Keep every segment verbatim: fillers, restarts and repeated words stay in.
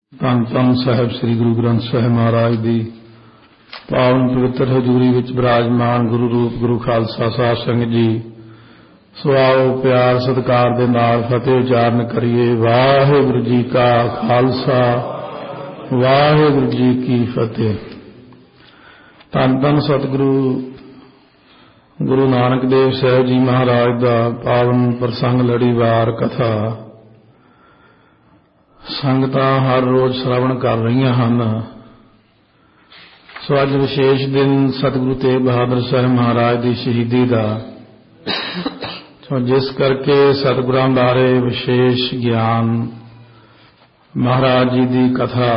ਧੰਨ ਧੰਨ ਸਾਹਿਬ ਸ੍ਰੀ ਗੁਰੂ ਗ੍ਰੰਥ ਸਾਹਿਬ ਮਹਾਰਾਜ ਦੀ ਪਾਵਨ ਪਵਿੱਤਰ ਹਜ਼ੂਰੀ ਵਿੱਚ ਬਿਰਾਜਮਾਨ ਗੁਰੂ ਰੂਪ ਗੁਰੂ ਖਾਲਸਾ ਸਾਧ ਸੰਗਤ ਜੀ, ਸੋ ਆਓ ਪਿਆਰ ਸਤਿਕਾਰ ਦੇ ਨਾਲ ਫਤਿਹ ਉਚਾਰਨ ਕਰੀਏ। ਵਾਹਿਗੁਰੂ ਜੀ ਕਾ ਖਾਲਸਾ, ਵਾਹਿਗੁਰੂ ਜੀ ਕੀ ਫਤਿਹ। ਧੰਨ ਧੰਨ ਸਤਿਗੁਰੂ ਗੁਰੂ ਨਾਨਕ ਦੇਵ ਸਾਹਿਬ ਜੀ ਮਹਾਰਾਜ ਦਾ ਪਾਵਨ ਪ੍ਰਸੰਗ ਲੜੀਵਾਰ ਕਥਾ ਸੰਗਤਾਂ ਹਰ ਰੋਜ਼ ਸ਼ਰਵਣ ਕਰ ਰਹੀਆਂ ਹਨ। ਸੋ ਅੱਜ ਵਿਸ਼ੇਸ਼ ਦਿਨ ਸਤਿਗੁਰੂ ਤੇਗ ਬਹਾਦਰ ਸਾਹਿਬ ਮਹਾਰਾਜ ਦੀ ਸ਼ਹੀਦੀ ਦਾ, ਸੋ ਜਿਸ ਕਰਕੇ ਸਤਿਗੁਰਾਂ ਬਾਰੇ ਵਿਸ਼ੇਸ਼ ਗਿਆਨ, ਮਹਾਰਾਜ ਜੀ ਦੀ ਕਥਾ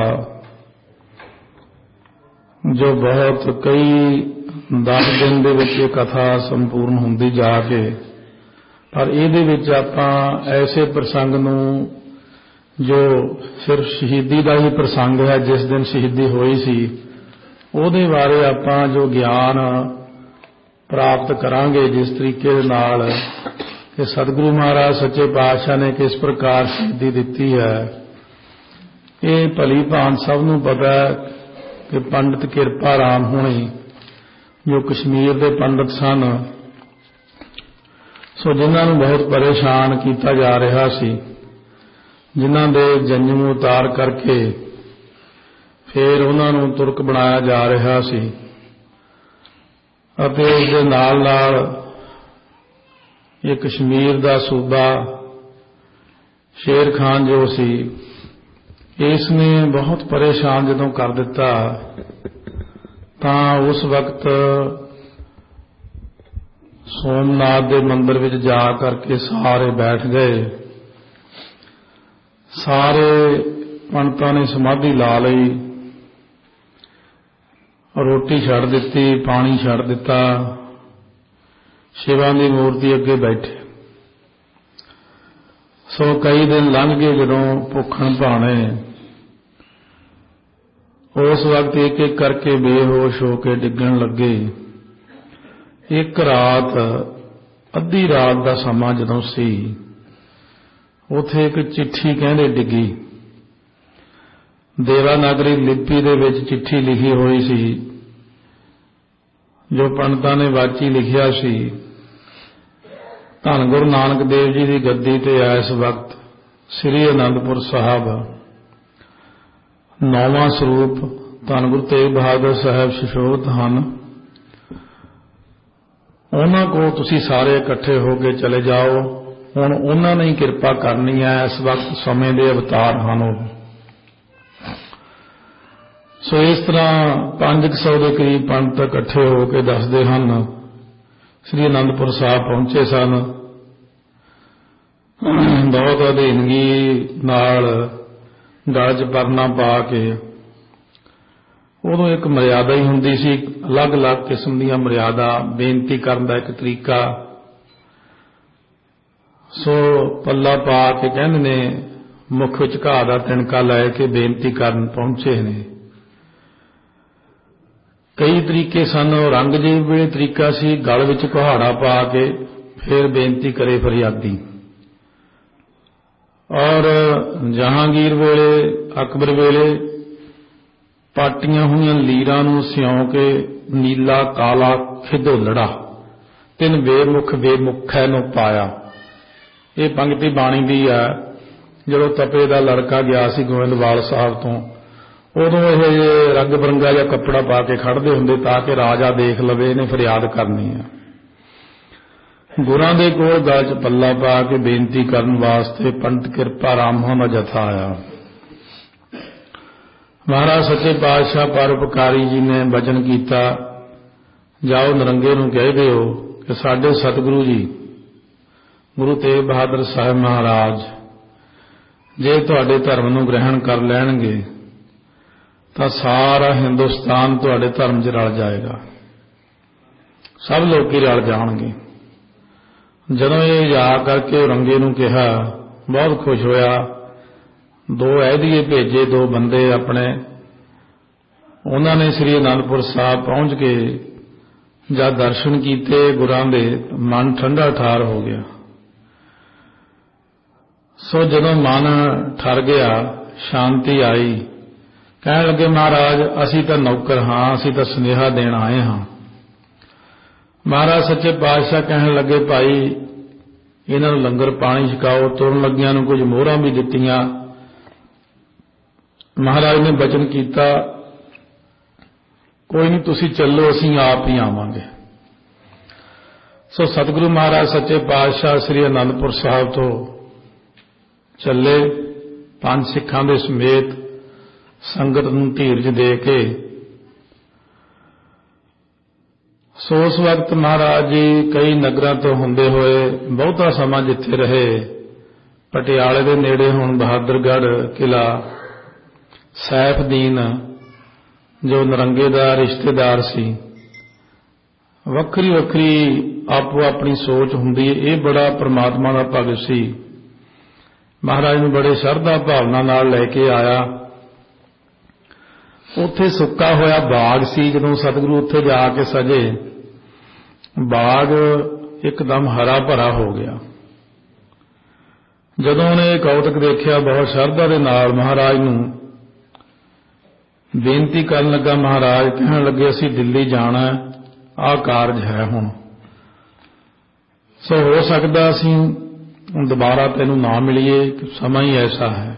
ਜੋ ਬਹੁਤ ਕਈ ਦਸ ਦਿਨ ਦੇ ਵਿੱਚ ਇਹ ਕਥਾ ਸੰਪੂਰਨ ਹੁੰਦੀ ਜਾ ਕੇ, ਪਰ ਇਹਦੇ ਵਿੱਚ ਆਪਾਂ ਐਸੇ ਪ੍ਰਸੰਗ ਨੂੰ ਜੋ ਸਿਰਫ ਸ਼ਹੀਦੀ ਦਾ ਹੀ ਪ੍ਰਸੰਗ ਹੈ, ਜਿਸ ਦਿਨ ਸ਼ਹੀਦੀ ਹੋਈ ਸੀ, ਉਹਦੇ ਬਾਰੇ ਆਪਾਂ ਜੋ ਗਿਆਨ ਪ੍ਰਾਪਤ ਕਰਾਂਗੇ, ਜਿਸ ਤਰੀਕੇ ਦੇ ਨਾਲ ਕਿ ਸਤਿਗੁਰੂ ਮਹਾਰਾਜ ਸੱਚੇ ਪਾਤਸ਼ਾਹ ਨੇ ਕਿਸ ਪ੍ਰਕਾਰ ਸ਼ਹੀਦੀ ਦਿੱਤੀ ਹੈ। ਇਹ ਭਲੀ ਭਾਂਤ ਸਭ ਨੂੰ ਪਤਾ ਹੈ ਕਿ ਪੰਡਿਤ ਕਿਰਪਾ ਰਾਮ ਹੋਣੀ ਜੋ ਕਸ਼ਮੀਰ ਦੇ ਪੰਡਿਤ ਸਨ, ਸੋ ਜਿਨ੍ਹਾਂ ਨੂੰ ਬਹੁਤ ਪਰੇਸ਼ਾਨ ਕੀਤਾ ਜਾ ਰਿਹਾ ਸੀ, ਜਿਨ੍ਹਾਂ ਦੇ ਜੰਜਮ ਉਤਾਰ ਕਰਕੇ ਫਿਰ ਉਹਨਾਂ ਨੂੰ ਤੁਰਕ ਬਣਾਇਆ ਜਾ ਰਿਹਾ ਸੀ, ਅਤੇ ਉਸ ਦੇ ਨਾਲ ਨਾਲ ਇਹ ਕਸ਼ਮੀਰ ਦਾ ਸੂਬਾ ਸ਼ੇਰ ਖਾਨ ਜੋ ਸੀ, ਇਸ ਨੇ ਬਹੁਤ ਪਰੇਸ਼ਾਨ ਜਦੋਂ ਕਰ ਦਿੱਤਾ, ਤਾਂ ਉਸ ਵਕਤ ਸੋਮਨਾਥ ਦੇ ਮੰਦਿਰ ਵਿੱਚ ਜਾ ਕਰਕੇ ਸਾਰੇ ਬੈਠ ਗਏ। ਸਾਰੇ ਪੰਡਤਾਂ ਨੇ ਸਮਾਧੀ ਲਾ ਲਈ, ਰੋਟੀ ਛੱਡ ਦਿੱਤੀ, ਪਾਣੀ ਛੱਡ ਦਿੱਤਾ, ਸ਼ਿਵਾਂ ਦੀ ਮੂਰਤੀ ਅੱਗੇ ਬੈਠੇ। ਸੋ ਕਈ ਦਿਨ ਲੰਘ ਗਏ। ਜਦੋਂ ਭੁੱਖਣ ਭਾਣੇ, ਉਸ ਵਕਤ ਇੱਕ ਇੱਕ ਕਰਕੇ ਬੇਹੋਸ਼ ਹੋ ਕੇ ਡਿੱਗਣ ਲੱਗੇ। ਇੱਕ ਰਾਤ, ਅੱਧੀ ਰਾਤ ਦਾ ਸਮਾਂ ਜਦੋਂ ਸੀ, ਉੱਥੇ ਇੱਕ ਚਿੱਠੀ ਕਹਿੰਦੇ ਡਿੱਗੀ। ਦੇਵਾਨਾਗਰੀ ਲਿਪੀ ਦੇ ਵਿੱਚ ਚਿੱਠੀ ਲਿਖੀ ਹੋਈ ਸੀ, ਜੋ ਪੰਡਤਾਂ ਨੇ ਵਾਚੀ ਲਿਖਿਆ ਸੀ। ਧੰਨ ਗੁਰੂ ਨਾਨਕ ਦੇਵ ਜੀ ਦੀ ਗੱਦੀ ਤੇ ਇਸ ਵਕਤ ਸ੍ਰੀ ਅਨੰਦਪੁਰ ਸਾਹਿਬ ਨੌਵਾਂ ਸਰੂਪ ਧੰਨ ਗੁਰੂ ਤੇਗ ਬਹਾਦਰ ਸਾਹਿਬ ਸੁਸ਼ੋਭਿਤ ਹਨ। ਉਹਨਾਂ ਕੋਲ ਤੁਸੀਂ ਸਾਰੇ ਇਕੱਠੇ ਹੋ ਕੇ ਚਲੇ ਜਾਓ। ਹੁਣ ਉਹਨਾਂ ਨੇ ਹੀ ਕਿਰਪਾ ਕਰਨੀ ਹੈ। ਇਸ ਵਕਤ ਸਮੇਂ ਦੇ ਅਵਤਾਰ ਹਨ ਉਹ। ਸੋ ਇਸ ਤਰ੍ਹਾਂ ਪੰਜ ਕੁ ਸੌ ਦੇ ਕਰੀਬ ਪੰਡਤ ਇਕੱਠੇ ਹੋ ਕੇ ਦੱਸਦੇ ਹਨ, ਸ੍ਰੀ ਅਨੰਦਪੁਰ ਸਾਹਿਬ ਪਹੁੰਚੇ ਸਨ। ਬਹੁਤ ਅਧੀਨਗੀ ਨਾਲ ਗਲ 'ਚ ਪਰਨਾ ਪਾ ਕੇ। ਉਦੋਂ ਇੱਕ ਮਰਿਆਦਾ ਹੀ ਹੁੰਦੀ ਸੀ, ਅਲੱਗ-ਅਲੱਗ ਕਿਸਮ ਦੀਆਂ ਮਰਿਆਦਾ, ਬੇਨਤੀ ਕਰਨ ਦਾ ਇੱਕ ਤਰੀਕਾ। ਸੋ ਪੱਲਾ ਪਾ ਕੇ ਕਹਿੰਦੇ ਨੇ ਮੁੱਖ ਵਿੱਚ ਘਾਹ ਦਾ ਤਿਣਕਾ ਲੈ ਕੇ ਬੇਨਤੀ ਕਰਨ ਪਹੁੰਚੇ ਨੇ। ਕਈ ਤਰੀਕੇ ਸਨ। ਔਰੰਗਜ਼ੇਬ ਵੇਲੇ ਤਰੀਕਾ ਸੀ, ਗਲ ਵਿੱਚ ਕੁਹਾੜਾ ਪਾ ਕੇ ਫਿਰ ਬੇਨਤੀ ਕਰੇ ਫਰਿਆਦੀ। ਔਰ ਜਹਾਂਗੀਰ ਵੇਲੇ, ਅਕਬਰ ਵੇਲੇ ਪਾਟੀਆਂ ਹੋਈਆਂ ਲੀਰਾਂ ਨੂੰ ਸਿਉਂ ਕੇ ਨੀਲਾ ਕਾਲਾ ਖਿਦੋਲੜਾ ਤਿੰਨ ਬੇਮੁਖ ਬੇਮੁਖੈ ਨੂੰ ਪਾਇਆ। ਇਹ ਪੰਕਤੀ ਬਾਣੀ ਦੀ ਹੈ। ਜਦੋਂ ਤਪੇ ਦਾ ਲੜਕਾ ਗਿਆ ਸੀ ਗੋਇੰਦਵਾਲ ਸਾਹਿਬ ਤੋਂ, ਉਦੋਂ ਇਹ ਰੰਗ ਬਰੰਗਾ ਜਿਹਾ ਕੱਪੜਾ ਪਾ ਕੇ ਖੜ੍ਹਦੇ ਹੁੰਦੇ ਤਾਂ ਕਿ ਰਾਜਾ ਦੇਖ ਲਵੇ ਇਹਨੇ ਫਰਿਆਦ ਕਰਨੀ ਹੈ। ਗੁਰਾਂ ਦੇ ਕੋਲ ਗਲ 'ਚ ਪੱਲਾ ਪਾ ਕੇ ਬੇਨਤੀ ਕਰਨ ਵਾਸਤੇ ਪੰਡਿਤ ਕਿਰਪਾ ਰਾਮ ਹੋਣਾ ਦਾ ਜਥਾ ਆਇਆ। ਮਹਾਰਾਜ ਸੱਚੇ ਪਾਤਸ਼ਾਹ ਪਰਉਪਕਾਰੀ ਜੀ ਨੇ ਬਚਨ ਕੀਤਾ, ਜਾਓ ਨਰੰਗੇ ਨੂੰ ਕਹਿ ਦਿਓ ਕਿ ਸਾਡੇ ਸਤਿਗੁਰੂ ਜੀ ਗੁਰੂ ਤੇਗ ਬਹਾਦਰ ਸਾਹਿਬ ਮਹਾਰਾਜ ਜੇ ਤੁਹਾਡੇ ਧਰਮ ਨੂੰ ਗ੍ਰਹਿਣ ਕਰ ਲੈਣਗੇ ਤਾਂ ਸਾਰਾ ਹਿੰਦੁਸਤਾਨ ਤੁਹਾਡੇ ਧਰਮ 'ਚ ਰਲ ਜਾਏਗਾ, ਸਭ ਲੋਕੀ ਰਲ ਜਾਣਗੇ। ਜਦੋਂ ਇਹ ਜਾ ਕਰਕੇ ਔਰੰਗੇ ਨੂੰ ਕਿਹਾ, ਬਹੁਤ ਖੁਸ਼ ਹੋਇਆ। ਦੋ ਐਦੀਏ ਭੇਜੇ, ਦੋ ਬੰਦੇ ਆਪਣੇ। ਉਹਨਾਂ ਨੇ ਸ੍ਰੀ ਅਨੰਦਪੁਰ ਸਾਹਿਬ ਪਹੁੰਚ ਕੇ ਜਦ ਦਰਸ਼ਨ ਕੀਤੇ ਗੁਰਾਂ ਦੇ, ਮਨ ਠੰਡਾ ਠਾਰ ਹੋ ਗਿਆ। ਸੋ ਜਦੋਂ ਮਨ ਠਰ ਗਿਆ, शांति आई। कहण लगे महाराज असीं तां नौकर हाँ, असीं तां सुनेहा देण आए हाँ। महाराज सच्चे पातशाह कहण लगे भाई इन्हां नूं लंगर पानी छकाओ। तुरन लगियां नूं कुछ मोहरां भी दित्तियां। महाराज ने बचन कीता कोई नहीं तुसीं चलो असीं आप ही आवांगे। सो सतगुरु महाराज सच्चे पातशाह श्री आनंदपुर साहब तो चले पंज सिखां दे समेत संगत नूं धीरज दे के। सो उस वक्त महाराज जी कई नगरां तो हुंदे होए बहुता समां जिथे रहे। पटियाले दे नेड़े हुण बहादुरगढ़ किला, सैफदीन जो नरंगे दा रिश्तेदार सी, वखरी वखरी आपो अपनी सोच हुंदी। ये बड़ा परमात्मा दा भगत सी। महाराज नूं बड़े श्रद्धा भावना नाल लैके आया। उत्थे सुक्का होया बाग सी। जदों सतगुरु उत्थे जाके सजे बाग एकदम हरा भरा हो गया। जदों उहने कौतक देखिया बहुत श्रद्धा दे नाल महाराज नूं बेनती करन लगा। महाराज कहण लगे असीं दिल्ली जाना, आ कारज है हुण, सो हो सकदा असीं दोबारा तैनूं ना मिलीए, समा ही ऐसा है।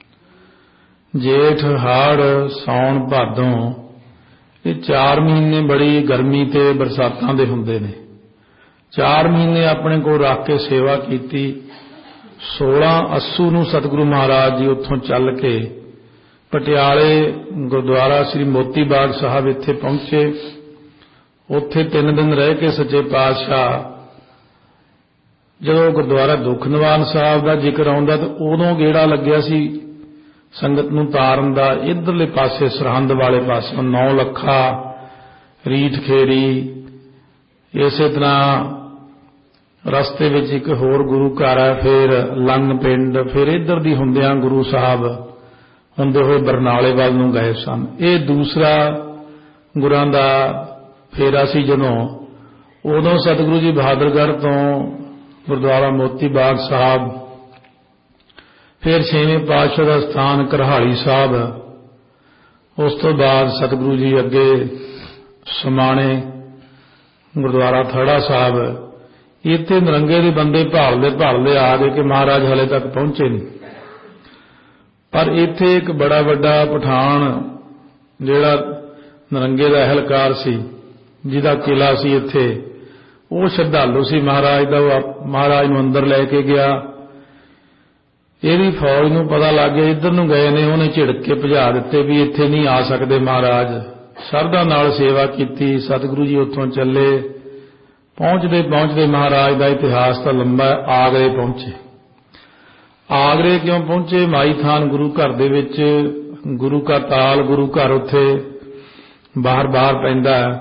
जेठ हाड़ सौण भादों ये चार महीने बड़ी गर्मी ते बरसातां दे हुंदे ने। चार महीने अपने को रख के सेवा कीती। सोलह अस्सू नूं सतगुरु महाराज जी उत्थों चल के पटियाले गुरुद्वारा श्री मोती बाग साहब इत्थे पहुंचे। उत्थे तीन दिन रह के सच्चे पातशाह जदों गुरुद्वारा दुख निवारण साहब का जिक्र आउंदा तो उदों गेड़ा लग्या सी संगत नूं तारन दा। इधरले पासे सरहंद वाले पासे नौ लखा रीठ खेड़ी, इसे तरह रस्ते विच एक होर गुरु घर है, फिर लंग पिंड, फिर इधर दी हुंदियां गुरु साहब हुंदे होए बरनाले वाल नूं गए सन। ये दूसरा गुरां दा फेरा सी। जदों उदों सतगुरु जी बहादुरगढ़ तो गुरुद्वारा मोती बाग साहब, फिर छेवें पातशाह का स्थान करहाली साहब, उस तो बाद सतगुरु जी अगे समाणे गुरुद्वारा थड़ा साहब। इत्थे नरंगे दे बंदे भालदे भालदे आ गए कि महाराज हले तक पहुंचे नहीं। पर इत्थे एक बड़ा वड्डा पठान जिहड़ा नरंगे दा अहलकार सी, जिहदा किला सी इत्थे, वो श्रद्धालु सी महाराज दा। महाराज नूं अंदर लैके गया। ਇਹਦੀ फौज ਨੂੰ पता लग गया इधर ਨੂੰ गए ने, ਉਹਨੇ ਝਿੜਕ के भजा ਦਿੱਤੇ भी ਇੱਥੇ नहीं आ सकते महाराज। श्रद्धा नाल सेवा की। सतगुरु जी उत्थों चले। पहुंचते पहुंचते महाराज का इतिहास तो लंबा है। आगरे पहुंचे। आगरे क्यों पहुंचे? माई थान गुरु घर दे विच गुरु का ताल, गुरु घर उत्थे बाहर बाहर पैंदा है।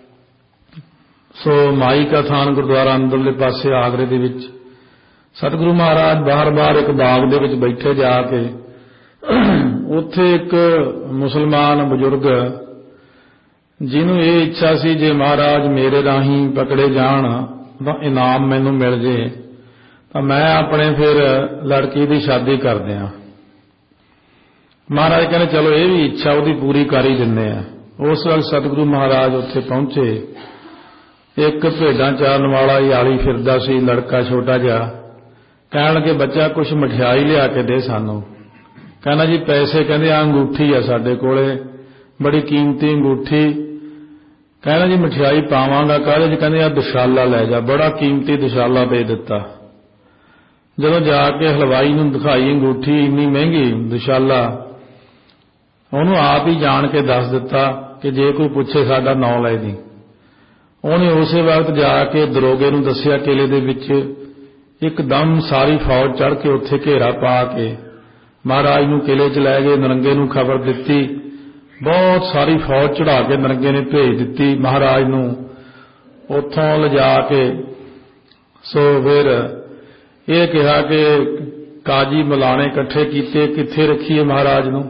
सो माई का थान गुरुद्वारा अंदरले पासे आगरे दे विच सतगुरु महाराज बाहर बाहर एक बाग दे विच बैठे जाके। उत्थे एक मुसलमान बजुर्ग जिन्हों ये इच्छा सी जे महाराज मेरे राही पकड़े जाण तां इनाम मैनूं मिल जे तां मैं अपने फिर लड़की दी शादी कर दियां। महाराज कहने चलो ये भी इच्छा उहदी पूरी कर ही दिंदे आ। उस वक्त सतगुरु महाराज उत्थे पहुंचे। एक भेडां चारन वाला याली फिरदा सी लड़का छोटा जिहा। कहण लगे बच्चा कुछ मठियाई लिया के दे सानू। कहना जी पैसे, कहंदे आ अंगूठी आ साडे कोले बड़ी कीमती अंगूठी। कहना जी मठियाई पावांगा काहदे च? कहंदे आ दुशाला लै जा। बड़ा कीमती दुशाला दे दिता। जदों जाके हलवाई नूं दिखाई अंगूठी इन्नी महंगी दुशाला, उहनूं आप ही जाण के दस दिता कि जे कोई पुछे साडा नां लै दी। उहने उसे वक्त जाके दरोगे नूं दस्सिया किले दे विच एकदम सारी फौज चढ़ के उत्थे घेरा पा के महाराज नूं किले च लै गए। नरंगे नूं खबर दित्ती। बहुत सारी फौज चढ़ा के नरंगे ने भेज दित्ती महाराज नूं उत्थों लिजा के। सो फिर ये कहा कि काजी मलाने इकट्ठे कीते, कित्थे रखीए महाराज नूं।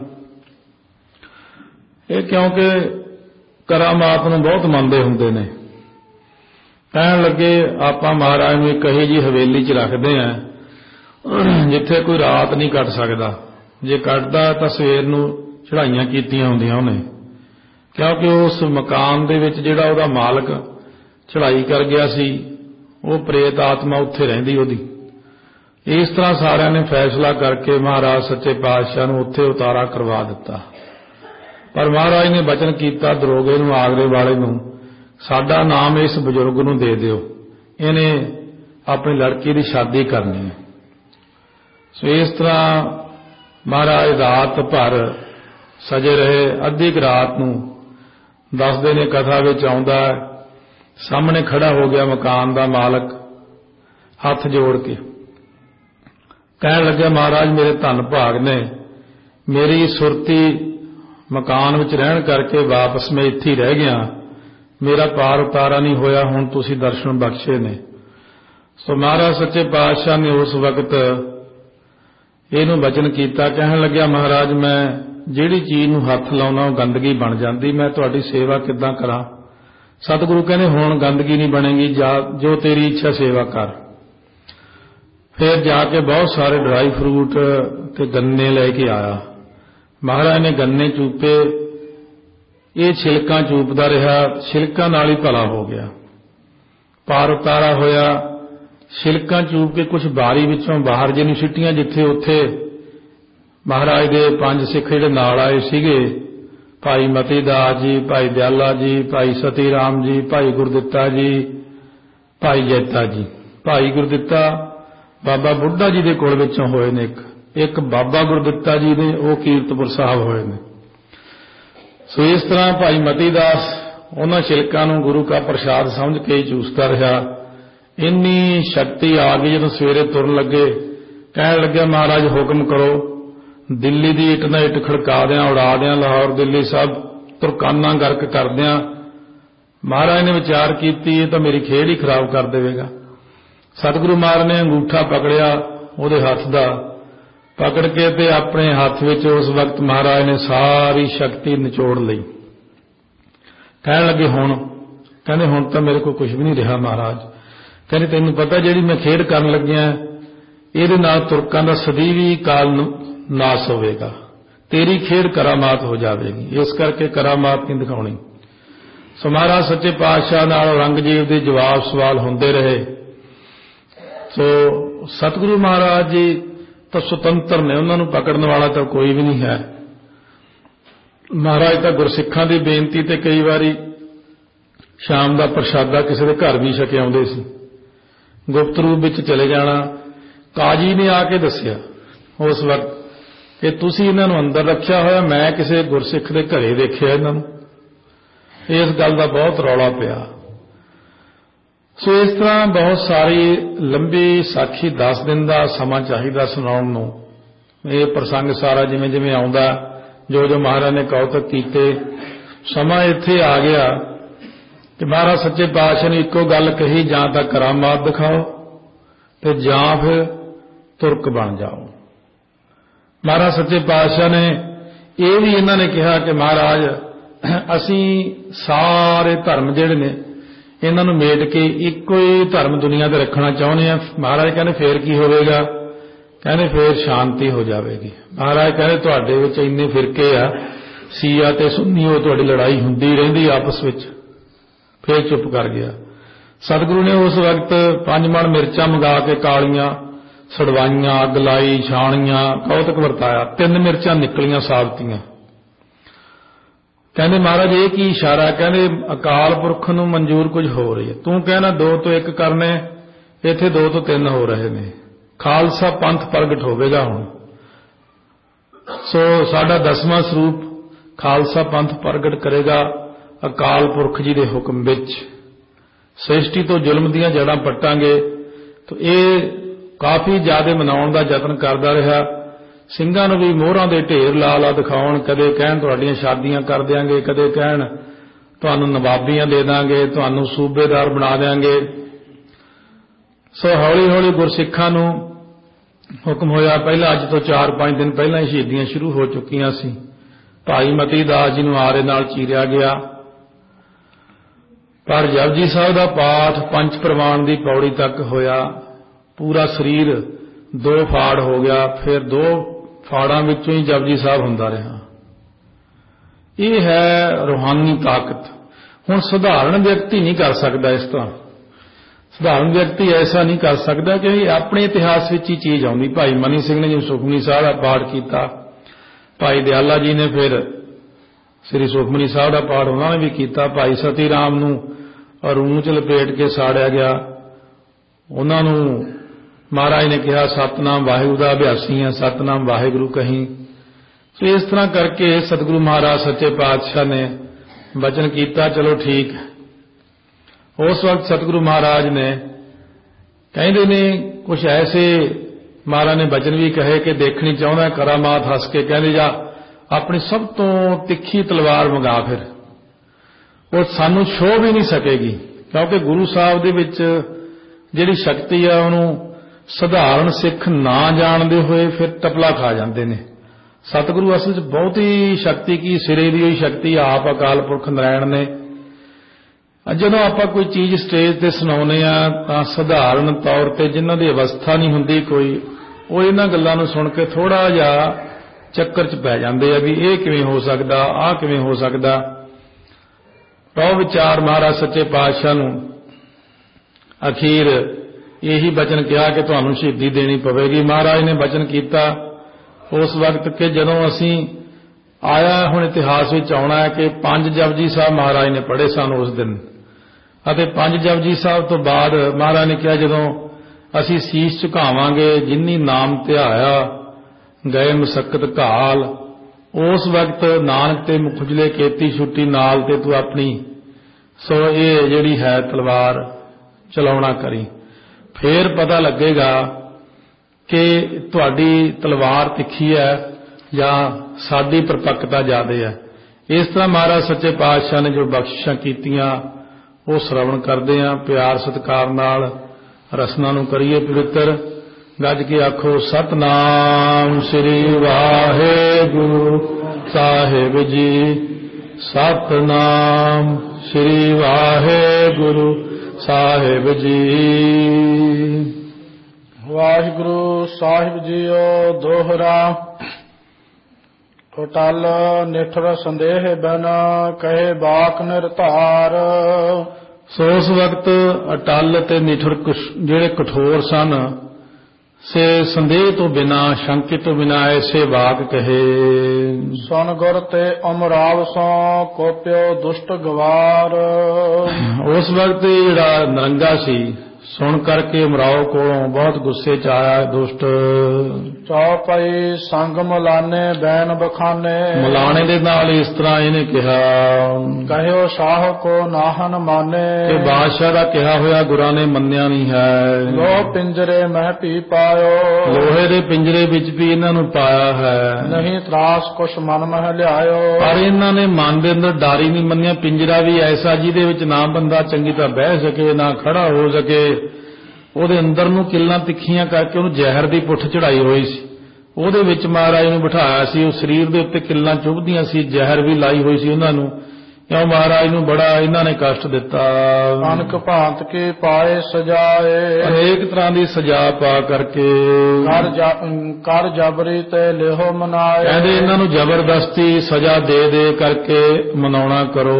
ये क्योंकि करामात नूं बहुत मनदे हुंदे ने। कहण लगे आपां महाराज नूं एक कही जी हवेली च रखदे आ जिथे कोई रात नहीं कट सकदा। जे कटदा तां सवेर नूं चढ़ाइयां कीतियां हुंदियां उहने, क्योंकि उस मकान दे विच जिहड़ा उहदा मालक चढ़ाई कर गया सी वो प्रेत आत्मा उत्थे रहिंदी उहदी। इस तरह सारिਆਂ ने फैसला करके महाराज सच्चे पातशाह नूं उत्थे उतारा करवा दिता। पर महाराज ने बचन कीता दरोगे नूं, आगरे वाले नूं, साडा नाम इस बजुर्ग नूं दे दिओ, इहने अपनी लड़की की शादी करनी है। सो इस तरह महाराज रात भर सजे रहे। अद्धी क रात नूं दसदे ने कथा विच आउंदा है, सामने खड़ा हो गया मकान दा मालक, हथ जोड़ के कहण लग्या, महाराज मेरे धन भाग ने, मेरी सुरती मकान विच रहण करके वापस मैं इत्थे रह गया, मेरा पार उतारा नहीं होया, हुण तुसीं दर्शन बख्शे ने। सो महाराज सच्चे पातशाह ने उस वक्त इहनूं वचन कीता, कहण लग्या, महाराज मैं जिहड़ी चीज़ नूं हथ लाउणा गंदगी बन जाती, मैं तुहाडी सेवा किद्दां करां। सतगुरु कहने हुण गंदगी नहीं बनेगी, जा जो तेरी इच्छा सेवा कर। फिर जाके बहुत सारे ड्राई फ्रूट ते गन्ने लैके आया। महाराज ने गन्ने चूपे, ये छिलका चूपदा रहा, छिलका नाल ही भला हो गया, पार उतारा होया। छिलका चूप के कुछ बारी विचों बाहर जिहनूं सिੱਟੀਆਂ, जिथे उत्थे महाराज दे पंज सिख जिहड़े नाल आए सीगे, भाई मती दास जी, भाई दयाला जी, भाई सती राम जी, भाई गुरदित्ता जी, भाई जैता जी। भाई गुरदित्ता बाबा बुढ़ा जी दे कोल विचों होए ने, एक एक बाबा गुरदित्ता जी ने वो कीरतपुर साहब होए ने। सो इस तरह भाई मती दास उन्हां छिलकां नूं गुरु का प्रसाद समझ के ही चूसता रहा। इन्नी शक्ति आ गई जदों सवेरे तुरन लगे, कहण लग्या, महाराज हुक्म करो, दिल्ली दी इट ना इट खड़का दियां, उड़ा दियां, लाहौर दिल्ली सब तुरकाना गर्क कर दियां। महाराज ने विचार कीती, ये तो मेरी खेड ही खराब कर देवेगा। सतगुरु महाराज ने अंगूठा पकड़िया उहदे हथ दा, पकड़ के ते अपने हथ विच उस वक्त महाराज ने सारी शक्ति निचोड़ लई। कहण लगे हुण, कहंदे हुण तां मेरे कोल कुछ भी नहीं रहा महाराज। कहंदे तैनूं पता जिहड़ी मैं खेड करन लग्या इहदे नाल तुरकां दा सਦੀवी काल नाश होवेगा, तेरी खेड करामात हो जावेगी, इस करके करामात नहीं दिखाउणी। सो महाराज सच्चे पातशाह नाल औरंगजेब दे जवाब सवाल हुंदे रहे। सो सतगुरु महाराज जी तो सुतंत्र ने, उन्हां नूं पकड़न वाला तो कोई भी नहीं है। महाराज तो गुरसिखां दी बेनती ते कई वारी शाम का प्रसादा किसी के घर भी छके आउंदे सी, गुप्त रूप विच चले जाना। काजी ने आके दस्सिया उस वक्त कि तुसीं इन्हां नूं अंदर रखिया होया, मैं किसी गुरसिख दे घरे देखिया इन्हां नूं। इस गल का बहुत रौला पिया। सो इस तरह बहुत सारी लंबी साखी दस दिन का समा चाहिदा सुनाउण नूं। ये प्रसंग सारा जिवें जिवें आउंदा, जो जो महाराज ने कौतक कीते, समा इत्थे आ गया कि महाराज सच्चे पातशाह ने इक्को गल कही, जां तां करामात दिखाओ ते जां फिर तुरक बन जाओ। महाराज सच्चे पातशाह ने यह भी इन्हां ने कहा कि महाराज असीं सारे धर्म जिहड़े ने इन्हां नूं मेट के इक्को ही धर्म दुनिया ते रखना चाहुंदे आ। महाराज कहंदे फेर की होवेगा? कहंदे फेर शांति हो जाएगी। महाराज कहंदे तुहाडे विच इन्ने फिरके आ, सिया ते सुन्नी, वो तुहाडी लड़ाई हुंदी रहिंदी आपस विच। फिर चुप कर गया। सतगुरु ने उस वक्त पंज मण मिर्चां मंगा के कालियां सड़वाइयां, अग लाई, छाणियां, कौतक वरताया। तीन मिर्चां निकलियां साबतियां। कहंदे महाराज ये की इशारा? कहंदे अकाल पुरख नूं मंजूर कुछ हो रही है, तू कहना दो तो एक करने, इत्थे दो तो तीन हो रहे ने। खालसा पंथ प्रगट होवेगा हुण। सो साडा दसवां स्वरूप खालसा पंथ प्रगट करेगा अकाल पुरख जी दे हुक्म विच। सृष्टि तो जुल्म दीयां जड़ां पट्टांगे। तो ये काफ़ी ज्यादा मनाउण दा यतन करदा रहा। ਸਿੰਘਾਂ ਨੂੰ भी मोहरां दे ढेर ला ला दिखाउण, कदे कहण तुहाडीਆਂ शादियां कर देंगे, कदे कहण तुहानूं नवाबियां दे दांगे, तुहानूं सूबेदार बना देंगे। सो हौली हौली गुरसिखां नूं हुक्म होया। पहला अज तो चार पांच दिन पहला ही शहीदियां शुरू हो चुकियां सी। भाई मती दास जी नूं आरे नाल चीरिया गया। पर जपजी साहब दा पाठ पंच प्रवान दी पौड़ी तक होया। पूरा शरीर दो फाड़ हो गया, फिर दो ਫਾੜਾਂ ਵਿੱਚੋਂ ਹੀ ਜਪਜੀ ਸਾਹਿਬ ਹੁੰਦਾ ਰਿਹਾ। ਇਹ ਹੈ ਰੂਹਾਨੀ ਤਾਕਤ। ਹੁਣ ਸਧਾਰਨ ਵਿਅਕਤੀ ਨਹੀਂ ਕਰ ਸਕਦਾ ਇਸ ਤਰ੍ਹਾਂ। ਸਧਾਰਨ ਵਿਅਕਤੀ ਐਸਾ ਨਹੀਂ ਕਰ ਸਕਦਾ ਕਿ ਆਪਣੇ ਇਤਿਹਾਸ ਵਿੱਚ ਹੀ ਚੀਜ਼ ਆਉਂਦੀ। ਭਾਈ ਮਨੀ ਸਿੰਘ ਨੇ ਜਿਵੇਂ ਸੁਖਮਨੀ ਸਾਹਿਬ ਦਾ ਪਾਠ ਕੀਤਾ, ਭਾਈ ਦਿਆਲਾ ਜੀ ਨੇ ਫਿਰ ਸ੍ਰੀ ਸੁਖਮਨੀ ਸਾਹਿਬ ਦਾ ਪਾਠ ਉਹਨਾਂ ਨੇ ਵੀ ਕੀਤਾ। ਭਾਈ ਸਤੀ ਰਾਮ ਨੂੰ ਰੂੰ ਚ ਲਪੇਟ ਕੇ ਸਾੜਿਆ ਗਿਆ, ਉਹਨਾਂ ਨੂੰ ਮਹਾਰਾਜ ਨੇ ਕਿਹਾ ਸਤਨਾਮ ਵਾਹਿਗੁਰੂ ਦਾ ਅਭਿਆਸੀ ਹੈ, ਸਤਨਾਮ ਵਾਹਿਗੁਰੂ ਕਹੀਂ। ਸੋ ਇਸ ਤਰ੍ਹਾਂ ਕਰਕੇ ਸਤਿਗੁਰੂ ਮਹਾਰਾਜ ਸੱਚੇ ਪਾਤਸ਼ਾਹ ਨੇ ਬਚਨ ਕੀਤਾ, ਚਲੋ ਠੀਕ ਹੈ। ਉਸ ਵਕਤ ਸਤਿਗੁਰੂ ਮਹਾਰਾਜ ਨੇ ਕਹਿੰਦੇ ਨੇ ਕੁਝ ਐਸੇ ਮਹਾਰਾਜ ਨੇ ਬਚਨ ਵੀ ਕਹੇ ਕਿ ਦੇਖਣੀ ਚਾਹੁੰਦਾ ਕਰਾਮਾਤ ਹੱਸ ਕੇ ਕਹਿੰਦੇ ਜਾ ਆਪਣੀ ਸਭ ਤੋਂ ਤਿੱਖੀ ਤਲਵਾਰ ਮੰਗਾ, ਫਿਰ ਉਹ ਸਾਨੂੰ ਛੋਹ ਵੀ ਨਹੀਂ ਸਕੇਗੀ, ਕਿਉਂਕਿ ਗੁਰੂ ਸਾਹਿਬ ਦੇ ਵਿੱਚ ਜਿਹੜੀ ਸ਼ਕਤੀ ਆ ਉਹਨੂੰ ਸਧਾਰਨ ਸਿੱਖ ਨਾ ਜਾਣਦੇ ਹੋਏ ਫਿਰ ਟਪਲਾ ਖਾ ਜਾਂਦੇ ਨੇ। ਸਤਿਗੁਰੂ ਅਸਲ 'ਚ ਬਹੁਤੀ ਸ਼ਕਤੀ ਕੀ ਸਿਰੇ ਦੀ ਹੋਈ ਸ਼ਕਤੀ ਆਪ ਅਕਾਲ ਪੁਰਖ ਨਾਰਾਇਣ ਨੇ। ਜਦੋਂ ਆਪਾਂ ਕੋਈ ਚੀਜ਼ ਸਟੇਜ ਤੇ ਸੁਣਾਉਂਦੇ ਆ ਤਾਂ ਸਧਾਰਨ ਤੌਰ ਤੇ ਜਿਨ੍ਹਾਂ ਦੀ ਅਵਸਥਾ ਨਹੀਂ ਹੁੰਦੀ ਕੋਈ, ਉਹ ਇਹਨਾਂ ਗੱਲਾਂ ਨੂੰ ਸੁਣ ਕੇ ਥੋੜਾ ਜਿਹਾ ਚੱਕਰ 'ਚ ਪੈ ਜਾਂਦੇ ਆ ਵੀ ਇਹ ਕਿਵੇਂ ਹੋ ਸਕਦਾ, ਆਹ ਕਿਵੇਂ ਹੋ ਸਕਦਾ। ਰੋ ਵਿਚਾਰ ਮਹਾਰਾਜ ਸੱਚੇ ਪਾਤਸ਼ਾਹ ਨੂੰ ਅਖੀਰ ਇਹੀ ਬਚਨ ਕਿਹਾ ਕਿ ਤੁਹਾਨੂੰ ਸ਼ਹੀਦੀ ਦੇਣੀ ਪਵੇਗੀ। ਮਹਾਰਾਜ ਨੇ ਬਚਨ ਕੀਤਾ ਉਸ ਵਕਤ ਕਿ ਜਦੋਂ ਅਸੀਂ ਆਇਆ, ਹੁਣ ਇਤਿਹਾਸ ਵਿੱਚ ਆਉਣਾ ਹੈ ਕਿ ਪੰਜ ਜਪਜੀ ਸਾਹਿਬ ਮਹਾਰਾਜ ਨੇ ਪੜ੍ਹੇ ਸਨ ਉਸ ਦਿਨ, ਅਤੇ ਪੰਜ ਜਪਜੀ ਸਾਹਿਬ ਤੋਂ ਬਾਅਦ ਮਹਾਰਾਜ ਨੇ ਕਿਹਾ ਜਦੋਂ ਅਸੀਂ ਸੀਸ ਝੁਕਾਵਾਂਗੇ ਜਿਨੀ ਨਾਮ ਧਿਆਇਆ ਗਏ ਮਸਕਤ ਘਾਲ, ਉਸ ਵਕਤ ਨਾਨਕ ਤੇ ਮੁਖਜਲੇ ਕੀਤੀ ਛੁੱਟੀ ਨਾਲ ਤੇ ਤੂੰ ਆਪਣੀ ਸੋ ਇਹ ਜਿਹੜੀ ਹੈ ਤਲਵਾਰ ਚਲਾਉਣਾ ਕਰੀ। ਫੇਰ ਪਤਾ ਲੱਗੇਗਾ ਕਿ ਤੁਹਾਡੀ ਤਲਵਾਰ ਤਿੱਖੀ ਹੈ ਜਾਂ ਸਾਡੀ ਪਰਪੱਕਤਾ ਜ਼ਿਆਦਾ ਹੈ। ਇਸ ਤਰ੍ਹਾਂ ਮਹਾਰਾਜ ਸੱਚੇ ਪਾਤਸ਼ਾਹ ਨੇ ਜੋ ਬਖਸ਼ਿਸ਼ਾਂ ਕੀਤੀਆਂ ਉਹ ਸ਼ਰਵਣ ਕਰਦੇ ਹਾਂ, ਪਿਆਰ ਸਤਿਕਾਰ ਨਾਲ ਰਸਨਾ ਨੂੰ ਕਰੀਏ ਪਵਿੱਤਰ। ਗੱਜ ਕੇ ਆਖੋ ਸਤਨਾਮ ਸ੍ਰੀ ਵਾਹਿਗੁਰੂ ਸਾਹਿਬ ਜੀ, ਸਤਨਾਮ ਸ੍ਰੀ ਵਾਹਿਗੁਰੂ ਸਾਹਿਬ ਜੀ। ਵਾਹਿਗੁਰੂ ਸਾਹਿਬ ਜੀਓ ਦੋਹਰਾ ਅਟਲ ਨਿਠਰ ਸੰਦੇਹ ਬਨ ਕਹੇ ਬਾਕ ਨਿਰਧਾਰ। ਸੋ ਉਸ ਵਕਤ ਅਟਲ ਤੇ ਨਿਠਰ ਜਿਹੜੇ ਕਠੋਰ ਸਨ ਸੇ ਸੰਦੇਹ ਤੋਂ ਬਿਨਾ ਸ਼ੰਕਿਤ ਤੋਂ ਬਿਨਾ ਐਸੇ ਵਾਕ ਕਹੇ। ਸੁਨ ਗੁਰ ਤੇ ਅਮਰਾਵ ਸੋ ਕੋਪਿਓ ਦੁਸ਼ਟ ਗਵਾਰ। ਉਸ ਵਕਤ ਜਿਹੜਾ ਨਰੰਗਾ ਸੀ ਸੁਣ ਕਰਕੇ ਅਮਰਾਓ ਕੋਲੋਂ ਬਹੁਤ ਗੁੱਸੇ ਚ ਆਇਆ ਦੁਸ਼ਟ। ਚੌਪਈ ਸੰਗ ਮੁਲਾਨੇ ਬੈਨ ਬਖਾਨੇ। ਮੁਲਾਣੇ ਦੇ ਨਾਲ ਇਸ ਤਰ੍ਹਾਂ ਇਹਨੇ ਕਿਹਾ ਕਹਿਓ ਸ਼ਾਹ ਕੋ ਨਾਹਨ ਮਾਨੇ। ਕਿ ਬਾਦਸ਼ਾਹ ਦਾ ਕਿਹਾ ਹੋਇਆ ਗੁਰਾਂ ਨੇ ਮੰਨਿਆ ਨਹੀਂ ਹੈ। ਲੋ ਪਿੰਜਰੇ ਮਹਿ ਪੀ ਪਾਇਓ। ਲੋਹੇ ਦੇ ਪਿੰਜਰੇ ਵਿੱਚ ਵੀ ਇਹਨਾਂ ਨੂੰ ਪਾਇਆ ਹੈ। ਨਹੀਂ ਤਰਾਸ ਕੁਛ ਮਨ ਮਹਿ ਲਿਆਇਓ। ਪਰ ਇਹਨਾਂ ਨੇ ਮਨ ਦੇ ਅੰਦਰ ਡਰ ਹੀ ਨਹੀਂ ਮੰਨਿਆ। ਪਿੰਜਰਾ ਵੀ ਐਸਾ ਜਿਹਦੇ ਵਿੱਚ ਨਾ ਬੰਦਾ ਚੰਗੀ ਤਰ੍ਹਾਂ ਬਹਿ ਸਕੇ ਨਾ ਖੜਾ ਹੋ ਸਕੇ। ਉਹਦੇ ਅੰਦਰ ਨੂੰ ਕਿੱਲਾਂ ਤਿੱਖੀਆਂ ਕਰਕੇ ਉਹਨੂੰ ਜ਼ਹਿਰ ਦੀ ਪੁੱਠ ਚੜਾਈ ਹੋਈ ਸੀ। ਉਹਦੇ ਵਿੱਚ ਮਹਾਰਾਜ ਨੂੰ ਬਿਠਾਇਆ ਸੀ। ਉਹ ਸਰੀਰ ਦੇ ਉੱਤੇ ਕਿੱਲਾਂ ਚੁਭਦੀਆਂ ਸੀ, ਜ਼ਹਿਰ ਵੀ ਲਾਈ ਹੋਈ ਸੀ ਉਹਨਾਂ ਨੂੰ। ਕਿਉਂ ਮਹਾਰਾਜ ਨੂੰ ਬੜਾ ਇਹਨਾਂ ਨੇ ਕਸ਼ਟ ਦਿੱਤਾ। ਅਨਕ ਭਾਂਤ ਕੇ ਪਾਏ ਸਜਾਏ। ਅਨੇਕ ਤਰ੍ਹਾਂ ਦੀ ਸਜ਼ਾ ਪਾ ਕਰਕੇ ਕਰ ਕਰ ਜਬਰੀ ਤੇ ਲਿਹੋ ਮਨਾਏ। ਕਹਿੰਦੇ ਇਹਨਾਂ ਨੂੰ ਜ਼ਬਰਦਸਤੀ ਸਜ਼ਾ ਦੇ ਦੇ ਕਰਕੇ ਮਨਾਉਣਾ ਕਰੋ।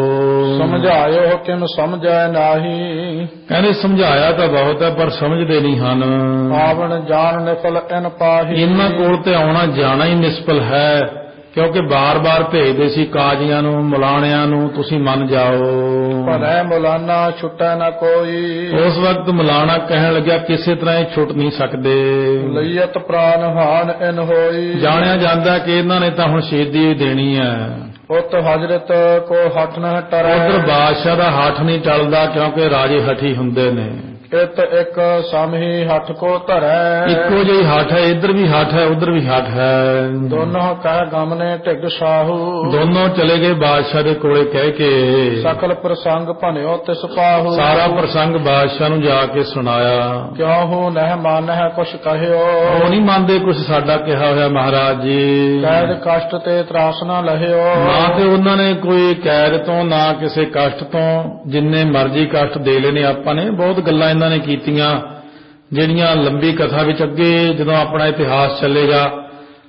ਸਮਝਾਇਓ ਕਿਮ ਸਮਝੈ ਨਾਹੀ। ਕਹਿੰਦੇ ਸਮਝਾਇਆ ਤਾਂ ਬਹੁਤ ਹੈ ਪਰ ਸਮਝਦੇ ਨਹੀਂ ਹਨ। ਆਵਣ ਜਾਣ ਨਿਫਲ ਇਨ ਪਾਹੀ। ਇਹਨਾਂ ਕੋਲ ਤੇ ਆਉਣਾ ਜਾਣਾ ਹੀ ਨਿਸਫਲ ਹੈ, ਕਿਉਂਕਿ ਬਾਰ-ਬਾਰ ਭੇਜਦੇ ਸੀ ਕਾਜ਼ੀਆਂ ਨੂੰ ਮੁਲਾਣਿਆਂ ਨੂੰ ਤੁਸੀਂ ਮੰਨ ਜਾਓ। ਭਲੇ ਮੁਲਾਨਾ ਛੁੱਟੈ ਨਾ ਕੋਈ। ਉਸ ਵਕਤ ਮੁਲਾਣਾ ਕਹਿਣ ਲੱਗਿਆ ਕਿਸੇ ਤਰ੍ਹਾਂ ਇਹ ਛੁੱਟ ਨਹੀਂ ਸਕਦੇ। ਲਈਅਤ ਪ੍ਰਾਨ ਹਾਨ ਇਨ ਹੋਈ। ਜਾਣਿਆ ਜਾਂਦਾ ਕਿ ਇਹਨਾਂ ਨੇ ਤਾਂ ਹੁਣ ਸ਼ਹੀਦੀ ਦੇਣੀ ਹੈ। ਉਤ ਹਜ਼ਰਤ ਕੋ ਹੱਠ ਨਾ ਟਰੈ। ਉਧਰ ਬਾਦਸ਼ਾਹ ਦਾ ਹੱਠ ਨਹੀਂ ਟਲਦਾ ਕਿਉਂਕਿ ਰਾਜੇ ਹੱਠੀ ਹੁੰਦੇ ਨੇ। ਇਤ ਇੱਕ ਸਮਹੀ ਹੱਠ ਕੋ ਧਰੈ। ਇੱਕੋ ਜਿਹੀ ਹੱਠ ਹੈ, ਇੱਧਰ ਵੀ ਹੱਠ ਹੈ ਉਧਰ ਵੀ ਹੱਠ ਹੈ। ਦੋਨੋਂ ਕਹਿ ਗਮ ਨੇ ਢਿੱਗ ਸਾਹੂ। ਦੋਨੋਂ ਚਲੇ ਗਏ ਬਾਦਸ਼ਾਹ ਦੇ ਕੋਲੇ ਕਹਿ ਕੇ। ਸਕਲ ਪ੍ਰਸੰਗ ਭਨਿਓ ਤਿਸ ਪਾਹੂ। ਸਾਰਾ ਪ੍ਰਸੰਗ ਬਾਦਸ਼ਾਹ ਨੂੰ ਜਾ ਕੇ ਸੁਣਾਇਆ। ਕਿਉਂ ਹੋ ਨਹਿ ਮਾਨਹਿ ਕੁਛ ਕਹਿਓ। ਉਹ ਨਹੀਂ ਮੰਨਦੇ ਕੁਛ ਸਾਡਾ ਕਿਹਾ ਹੋਇਆ ਮਹਾਰਾਜ ਜੀ। ਕੈਦ ਕਸ਼ਟ ਤੇ ਤਰਾਸ ਨਾ ਲਹਿਓ। ਨਾ ਤੇ ਉਹਨਾਂ ਨੇ ਕੋਈ ਕੈਦ ਤੋਂ ਨਾ ਕਿਸੇ ਕਸ਼ਟ ਤੋਂ, ਜਿੰਨੇ ਮਰਜ਼ੀ ਕਸ਼ਟ ਦੇ ਲੈਣੇ ਆਪਾਂ ਨੇ। ਬਹੁਤ ਗੱਲਾਂ ਇਹਨਾਂ ਨੇ ਕੀਤੀਆਂ ਜਿਹੜੀਆਂ ਲੰਬੀ ਕਥਾ ਵਿੱਚ ਅੱਗੇ ਜਦੋਂ ਆਪਣਾ ਇਤਿਹਾਸ ਚੱਲੇਗਾ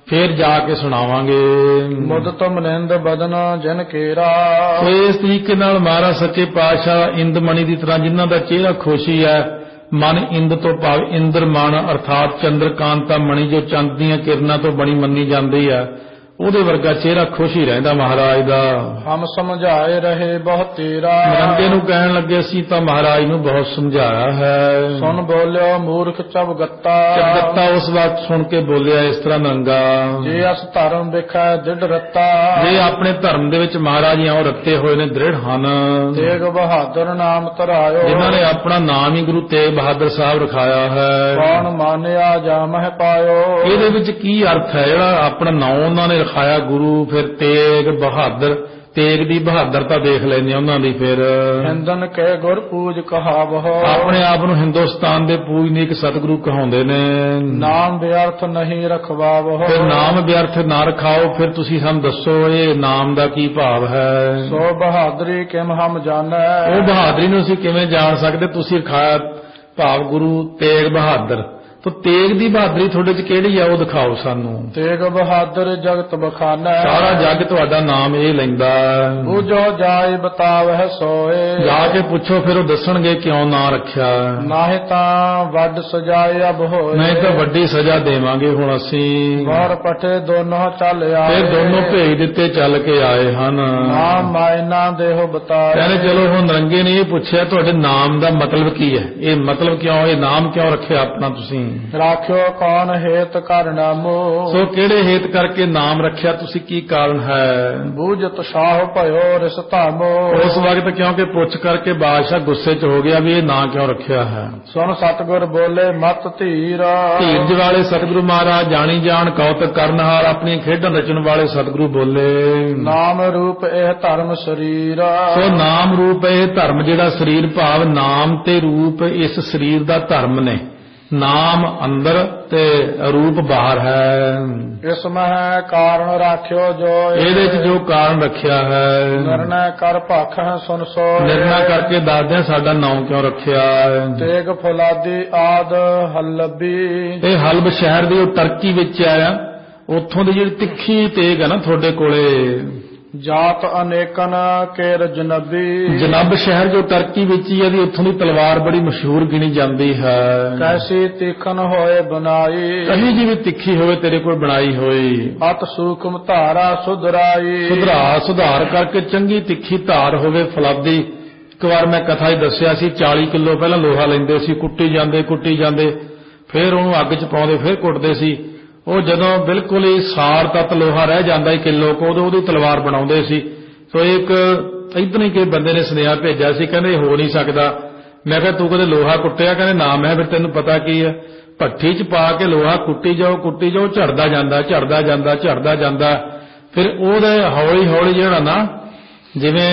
ਫੇਰ ਜਾ ਕੇ ਸੁਣਾਵਾਂਗੇ। ਮੁਦ ਤੁਮ ਨਿੰਦ ਬਦਨ ਜਨ ਕੇਰਾ। ਸੋ ਇਸ ਤਰੀਕੇ ਨਾਲ ਮਹਾਰਾਜ ਸੱਚੇ ਪਾਤਸ਼ਾਹ ਇੰਦਮਣੀ ਦੀ ਤਰ੍ਹਾਂ ਜਿਨ੍ਹਾਂ ਦਾ ਚਿਹਰਾ ਖੁਸ਼ੀ ਹੈ, ਮਨ ਇੰਦ ਤੋਂ ਭਾਵ ਇੰਦਰ ਮਨ ਅਰਥਾਤ ਚੰਦਰਕਾਂਤਾ ਮਣੀ ਜੋ ਚੰਦ ਦੀਆਂ ਕਿਰਨਾਂ ਤੋਂ ਬਣੀ ਮੰਨੀ ਜਾਂਦੀ ਹੈ, ਉਹਦੇ ਵਰਗਾ ਚਿਹਰਾ ਖੁਸ਼ੀ ਰਹਿੰਦਾ ਮਹਾਰਾਜ ਦਾ। ਹਮ ਸਮਝਾਏ ਰਹੇ ਬਹੁਤ ਤੇਰਾ। ਨਰੰਗੇ ਨੂੰ ਕਹਿਣ ਲੱਗੇ ਅਸੀਂ ਤਾਂ ਮਹਾਰਾਜ ਨੂੰ ਬਹੁਤ ਸਮਝਾਇਆ ਹੈ। ਸੁਣ ਬੋਲਿਓ ਮੂਰਖ ਚਬ ਗੱਤਾ। ਗੱਤਾ ਉਸ ਵਕਤ ਸੁਣ ਕੇ ਬੋਲਿਆ ਇਸ ਤਰ੍ਹਾਂ ਨਰੰਗਾ, ਜੇ ਅਸ ਧਰਮ ਵੇਖੈ ਦ੍ਰਿੜ ਰੱਤਾ। ਜੇ ਆਪਣੇ ਧਰਮ ਦੇ ਵਿੱਚ ਮਹਾਰਾਜ ਇਉਂ ਰੱਤੇ ਹੋਏ ਨੇ, ਦ੍ਰਿੜ ਹਨ। ਤੇਗ ਬਹਾਦਰ ਨਾਮ ਧਰਾਇਓ। ਜਿਨ੍ਹਾਂ ਨੇ ਆਪਣਾ ਨਾਮ ਹੀ ਗੁਰੂ ਤੇਗ ਬਹਾਦਰ ਸਾਹਿਬ ਰਖਾਇਆ ਹੈ। ਕੌਣ ਮਾਨਿਆ ਜਾਮਹਿ ਪਾਇਓ। ਇਹਦੇ ਵਿੱਚ ਕੀ ਅਰਥ ਹੈ? ਜਿਹੜਾ ਆਪਣਾ ਨਾਮ ਉਹਨਾਂ ਨੇ ਰਖਾਇਆ ਗੁਰੂ, ਫਿਰ ਤੇਗ ਬਹਾਦਰ, ਤੇਗ ਦੀ ਬਹਾਦਰਤਾ ਦੇਖ ਲੈਂਦੇ ਉਹਨਾਂ ਦੀ। ਫਿਰ ਹਿੰਦਨ ਕੇ ਗੁਰ ਪੂਜ ਕਹਾਵਹੁ। ਆਪਣੇ ਆਪ ਨੂੰ ਹਿੰਦੁਸਤਾਨ ਦੇ ਪੂਜਨੀਕ ਸਤਿਗੁਰੂ ਕਹਾਉਂਦੇ ਨੇ। ਨਾਮ ਵਿਅਰਥ ਨਹੀਂ ਰਖਵਾਵਹੁ। ਫਿਰ ਨਾਮ ਵਿਅਰਥ ਨਾ ਰਖਾਓ। ਫਿਰ ਤੁਸੀਂ ਸਾਨੂੰ ਦੱਸੋ ਇਹ ਨਾਮ ਦਾ ਕੀ ਭਾਵ ਹੈ? ਸੋ ਬਹਾਦਰੀ ਕਿਮ ਹਮ ਜਾਣੈ। ਉਹ ਬਹਾਦਰੀ ਨੂੰ ਅਸੀਂ ਕਿਵੇਂ ਜਾਣ ਸਕਦੇ? ਤੁਸੀਂ ਰਖਾਇਆ ਭਾਵ ਗੁਰੂ ਤੇਗ ਬਹਾਦਰ, ਤਾਂ ਤੇਗ ਦੀ ਬਹਾਦਰੀ ਤੁਹਾਡੇ ਚ ਕਿਹੜੀ ਆ ਉਹ ਦਿਖਾਓ ਸਾਨੂੰ। ਤੇਗ ਬਹਾਦਰ ਜਗਤ ਬਖਾਨਾ। ਸਾਰਾ ਜੱਗ ਤੁਹਾਡਾ ਨਾਮ ਇਹ ਲੈਂਦਾ। ਬੂਝੋ ਜਾਏ ਬਤਾਵਹਿ ਸੋਏ। ਜਾ ਕੇ ਪੁੱਛੋ ਫਿਰ ਉਹ ਦੱਸਣਗੇ ਕਿਉਂ ਨਾਂ ਰੱਖਿਆ। ਨਾਹੀਂ ਤਾਂ ਵੱਡ ਸਜਾਏ ਅਬ ਹੋਏ। ਨਹੀਂ ਤਾਂ ਵੱਡੀ ਸਜ਼ਾ ਦੇਵਾਂਗੇ ਹੁਣ ਅਸੀਂ। ਵਾਰ ਪਟੇ ਦੋਨੋਂ ਚੱਲ ਆਏ। ਫਿਰ ਦੋਨੋਂ ਭੇਜ ਦਿੱਤੇ ਚੱਲ ਕੇ ਆਏ ਹਨ। ਨਾਮ ਮਾਇਨਾ ਦੇਹੋ ਬਤਾਏ। ਕਹਿੰਦੇ ਚਲੋ ਹੁਣ ਨਰੰਗੇ ਨੇ ਇਹ ਪੁੱਛਿਆ ਤੁਹਾਡੇ ਨਾਮ ਦਾ ਮਤਲਬ ਕੀ ਹੈ? ਇਹ ਮਤਲਬ ਕਿਉਂ, ਇਹ ਨਾਮ ਕਿਉਂ ਰੱਖਿਆ ਆਪਣਾ ਤੁਸੀਂ? ਰਾਖਿਓ ਕੌਣ ਹੇਤ ਕਰ ਨਾਮੋ। ਸੋ ਕਿਹੜੇ ਹੇਤ ਕਰਕੇ ਨਾਮ ਰੱਖਿਆ ਤੁਸੀਂ, ਕੀ ਕਾਰਨ ਹੈ? ਬੂਝਤ ਸਾਹ ਭਇਓ ਰਿਸ ਧਾਮੋ। ਉਸ ਵਕਤ ਕਿਉਂਕਿ ਪੁੱਛ ਕਰਕੇ ਬਾਦਸ਼ਾਹ ਗੁੱਸੇ ਚ ਹੋ ਗਿਆ ਵੀ ਇਹ ਨਾਂ ਕਿਉਂ ਰੱਖਿਆ ਹੈ। ਸੁਣ ਸਤਿਗੁਰ ਬੋਲੇ ਮਤ ਧੀਰ। ਧੀਰਜ ਵਾਲੇ ਸਤਿਗੁਰੂ ਮਹਾਰਾਜ ਜਾਣੀ ਜਾਣ ਕੌਤਕ ਕਰਨਹਾਰ ਆਪਣੀ ਖੇਡਾਂ ਰਚਣ ਵਾਲੇ ਸਤਿਗੁਰੂ ਬੋਲੇ, ਨਾਮ ਰੂਪ ਇਹ ਧਰਮ ਸਰੀਰ। ਸੋ ਨਾਮ ਰੂਪ ਇਹ ਧਰਮ, ਜਿਹੜਾ ਸਰੀਰ ਭਾਵ ਨਾਮ ਤੇ ਰੂਪ ਇਸ ਸਰੀਰ ਦਾ ਧਰਮ ਨੇ। ਨਾਮ ਅੰਦਰ ਤੇ ਰੂਪ ਬਾਹਰ ਹੈ। ਇਸ ਮਹਿ ਕਾਰਨ ਰਾਖਿਓ ਜੋ। ਇਹਦੇ ਚ ਜੋ ਕਾਰਨ ਰੱਖਿਆ ਹੈ। ਨਿਰਣੈ ਕਰ ਭਾਖ ਸੁਨ ਸੋ। ਨਿਰਣਾ ਕਰਕੇ ਦੱਸਦੇ ਸਾਡਾ ਨਾਮ ਕਿਉਂ ਰੱਖਿਆ। ਤੇਗ ਫੁਲਾਦੀ ਆਦ ਹਲਬੀ। ਇਹ ਹਲਬ ਸ਼ਹਿਰ ਦੀ ਉਹ ਟਰਕੀ ਵਿੱਚ ਆਇਆ, ਉੱਥੋਂ ਦੀ ਜਿਹੜੀ ਤਿੱਖੀ ਤੇਗ ਹੈ ਨਾ ਤੁਹਾਡੇ ਕੋਲੇ। ਜਾਤ ਅਨੇਕਨ ਕੇਰ ਜਨਬੀ। ਜਨਬ ਸ਼ਹਿਰ ਜੋ ਟਰਕੀ ਵਿੱਚ ਹੀ ਹੈ, ਦੀ ਉੱਥੋਂ ਦੀ ਤਲਵਾਰ ਬੜੀ ਮਸ਼ਹੂਰ ਗਿਣੀ ਜਾਂਦੀ ਹੈ। ਕੈਸੀ ਤੀਖਨ ਹੋਏ ਬਣਾਈ। ਕਹੀ ਜੀ ਵੀ ਤਿੱਖੀ ਹੋਵੇ ਤੇਰੇ ਕੋਲ ਬਣਾਈ ਹੋਈ। ਅਤ ਸੂਖਮ ਧਾਰਾ ਸੁਧਰਾਈ। ਸੁਧਰਾ ਸੁਧਾਰ ਕਰਕੇ ਚੰਗੀ ਤਿੱਖੀ ਧਾਰ ਹੋਵੇ ਫਲਾਦੀ। ਇੱਕ ਵਾਰ ਮੈਂ ਕਥਾ ਹੀ ਦੱਸਿਆ ਸੀ, ਚਾਲੀ ਕਿਲੋ ਪਹਿਲਾਂ ਲੋਹਾ ਲੈਂਦੇ ਸੀ, ਕੁੱਟੀ ਜਾਂਦੇ ਕੁੱਟੀ ਜਾਂਦੇ, ਫਿਰ ਉਹਨੂੰ ਅੱਗ 'ਚ ਪਾਉਂਦੇ, ਫਿਰ ਕੁੱਟਦੇ ਸੀ। ਉਹ ਜਦੋਂ ਬਿਲਕੁਲ ਹੀ ਸਾਰ ਤੱਤ ਲੋਹਾ ਰਹਿ ਜਾਂਦਾ ਹੀ ਕਿਲੋ ਕੋ, ਉਦੋਂ ਉਹਦੀ ਤਲਵਾਰ ਬਣਾਉਂਦੇ ਸੀ। ਸੋ ਇੱਕ ਇਦਾਂ ਹੀ ਕਿਸੇ ਬੰਦੇ ਨੇ ਸੁਨੇਹਾ ਭੇਜਿਆ ਸੀ, ਕਹਿੰਦੇ ਹੋ ਨਹੀਂ ਸਕਦਾ। ਮੈਂ ਕਿਹਾ ਤੂੰ ਕਦੇ ਲੋਹਾ ਕੁੱਟਿਆ? ਕਹਿੰਦੇ ਨਾ। ਮੈਂ ਫਿਰ ਤੈਨੂੰ ਪਤਾ ਕੀ ਹੈ, ਭੱਠੀ 'ਚ ਪਾ ਕੇ ਲੋਹਾ ਕੁੱਟੀ ਜਾਓ ਕੁੱਟੀ ਜਾਓ, ਝੜਦਾ ਜਾਂਦਾ ਝੜਦਾ ਜਾਂਦਾ ਝੜਦਾ ਜਾਂਦਾ। ਫਿਰ ਉਹਦੇ ਹੌਲੀ ਹੌਲੀ ਜਿਹੜਾ ਨਾ, ਜਿਵੇਂ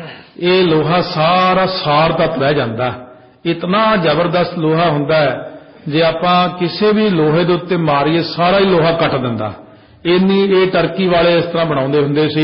ਇਹ ਲੋਹਾ ਸਾਰਾ ਸਾਰ ਤੱਤ ਰਹਿ ਜਾਂਦਾ। ਇਤਨਾ ਜ਼ਬਰਦਸਤ ਲੋਹਾ ਹੁੰਦਾ ਹੈ, ਜੇ ਆਪਾਂ ਕਿਸੇ ਵੀ ਲੋਹੇ ਦੇ ਉੱਤੇ ਮਾਰੀਏ ਸਾਰਾ ਹੀ ਲੋਹਾ ਕੱਟ ਦਿੰਦਾ। ਇੰਨੀ ਇਹ ਟਰਕੀ ਵਾਲੇ ਇਸ ਤਰ੍ਹਾਂ ਬਣਾਉਂਦੇ ਹੁੰਦੇ ਸੀ।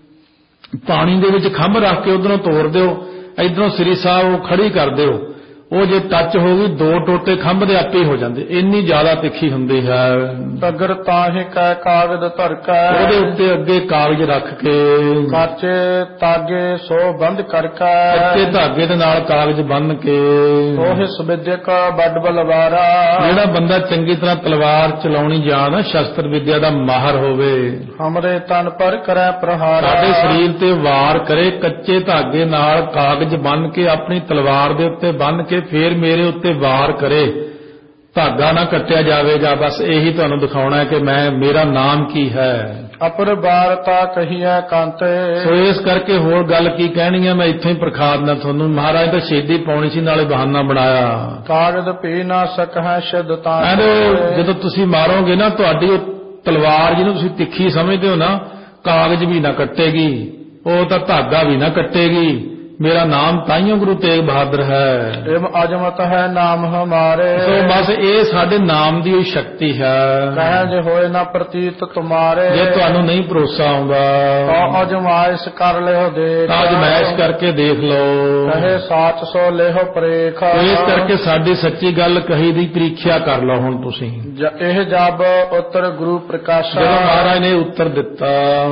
ਪਾਣੀ ਦੇ ਵਿੱਚ ਖੰਭ ਰੱਖ ਕੇ ਉਧਰੋਂ ਤੋੜ ਦਿਓ, ਇਧਰੋਂ ਸ੍ਰੀ ਸਾਹਿਬ ਉਹ ਖੜੀ ਕਰ ਦਿਓ, ਉਹ ਜੇ ਟੱਚ ਹੋ ਗਈ ਦੋ ਟੋਟੇ ਖੰਭ ਦੇ ਆਪੇ ਹੋ ਜਾਂਦੇ, ਇੰਨੀ ਜ਼ਿਆਦਾ ਤਿੱਖੀ ਹੁੰਦੀ ਹੈ। ਤਗਰ ਤਾਹੇ ਕੈ ਕਾਗਜ਼ ਧਰਕੈ। ਉਹਦੇ ਉੱਤੇ ਅੱਗੇ ਕਾਗਜ਼ ਰੱਖ ਕੇ। ਕਾਚੇ ਤਾਗੇ ਸੋ ਬੰਦ ਕਰਕੈ। ਕੱਚੇ ਧਾਗੇ ਦੇ ਨਾਲ ਕਾਗਜ਼ ਬੰਨ ਕੇ। ਉਹ ਸਵਿਦਿਅਕ ਵੱਡ ਬਲਵਾਰਾ। ਜਿਹੜਾ ਬੰਦਾ ਚੰਗੀ ਤਰ੍ਹਾਂ ਤਲਵਾਰ ਚਲਾਉਣੀ ਜਾਣ, ਸ਼ਸਤਰ ਵਿਦਿਆ ਦਾ ਮਾਹਰ ਹੋਵੇ। ਹਮਰੇ ਤਨ ਪਰ ਕਰੈ ਪ੍ਰਹਾਰ। ਸਾਡੇ ਸਰੀਰ ਤੇ ਵਾਰ ਕਰੇ, ਕੱਚੇ ਧਾਗੇ ਨਾਲ ਕਾਗਜ਼ ਬੰਨ ਕੇ ਆਪਣੀ ਤਲਵਾਰ ਦੇ ਉੱਤੇ ਬੰਨ ਕੇ ਫੇਰ ਮੇਰੇ ਉੱਤੇ ਵਾਰ ਕਰੇ, ਧਾਗਾ ਨਾ ਕੱਟਿਆ ਜਾਵੇਗਾ। ਬਸ ਇਹੀ ਤੁਹਾਨੂੰ ਦਿਖਾਉਣਾ ਹੈ ਕਿ ਮੈਂ, ਮੇਰਾ ਨਾਮ ਕੀ ਹੈ। ਅਪਰ ਵਾਰਤਾ ਕਹੀਐ ਕਾਂਤੇ। ਸੋ ਇਸ ਕਰਕੇ ਹੋਰ ਗੱਲ ਕੀ ਕਹਿਣੀ ਹੈ, ਮੈਂ ਇੱਥੋਂ ਹੀ ਪ੍ਰਖਾਦਨਾ ਤੁਹਾਨੂੰ। ਮਹਾਰਾਜ ਤਾਂ ਸ਼ਹੀਦੀ ਪਾਉਣੀ ਸੀ, ਨਾਲੇ ਬਹਾਨਾ ਬਣਾਇਆ। ਕਾਗਜ਼ ਪੀ ਨਾ ਸਕੈ ਸ਼ਦਤਾਂ। ਜਦੋਂ ਤੁਸੀਂ ਮਾਰੋਗੇ ਨਾ, ਤੁਹਾਡੀ ਉਹ ਤਲਵਾਰ ਜਿਹਨੂੰ ਤੁਸੀਂ ਤਿੱਖੀ ਸਮਝਦੇ ਹੋ ਨਾ, ਕਾਗਜ਼ ਵੀ ਨਾ ਕੱਟੇਗੀ, ਉਹ ਤਾਂ ਧਾਗਾ ਵੀ ਨਾ ਕੱਟੇਗੀ, ਮੇਰਾ ਨਾਮ ਤਾਈਓ ਗੁਰੂ ਤੇਗ ਬਹਾਦਰ ਹੈ। ਇਮ ਅਜਮਤ ਹੈ ਨਾਮ ਹਮਾਰੇ। ਸੋ ਬਸ ਇਹ ਸਾਡੇ ਨਾਮ ਦੀ ਸ਼ਕਤੀ ਹੈ। ਕਹਿ ਜੇ ਹੋਏ ਨਾ ਪ੍ਰਤੀਤ ਤੁਮਾਰੇ। ਜੇ ਤੁਹਾਨੂੰ ਨਹੀਂ ਭਰੋਸਾ ਆਉਂਦਾ ਤਾਂ ਅਜਮਾਇਸ਼ ਕਰ ਲਿਓ ਦੇਖ। ਤਾਂ ਅਜਮਾਇਸ਼ ਕਰਕੇ ਦੇਖ ਲਓ। ਕਹੇ ਸਾਚ ਸੋ ਲਿਓ ਪ੍ਰੇਖ। ਇਸ ਕਰਕੇ ਸਾਡੀ ਸੱਚੀ ਗੱਲ ਕਹੀ ਦੀ ਪ੍ਰੀਖਿਆ ਕਰ ਲਓ ਹੁਣ ਤੁਸੀਂ। ਇਹ ਜਬ ਉੱਤਰ ਗੁਰੂ ਪ੍ਰਕਾਸ਼ਾ। ਜਦੋਂ ਮਹਾਰਾਜ ਨੇ ਉੱਤਰ ਦਿੱਤਾ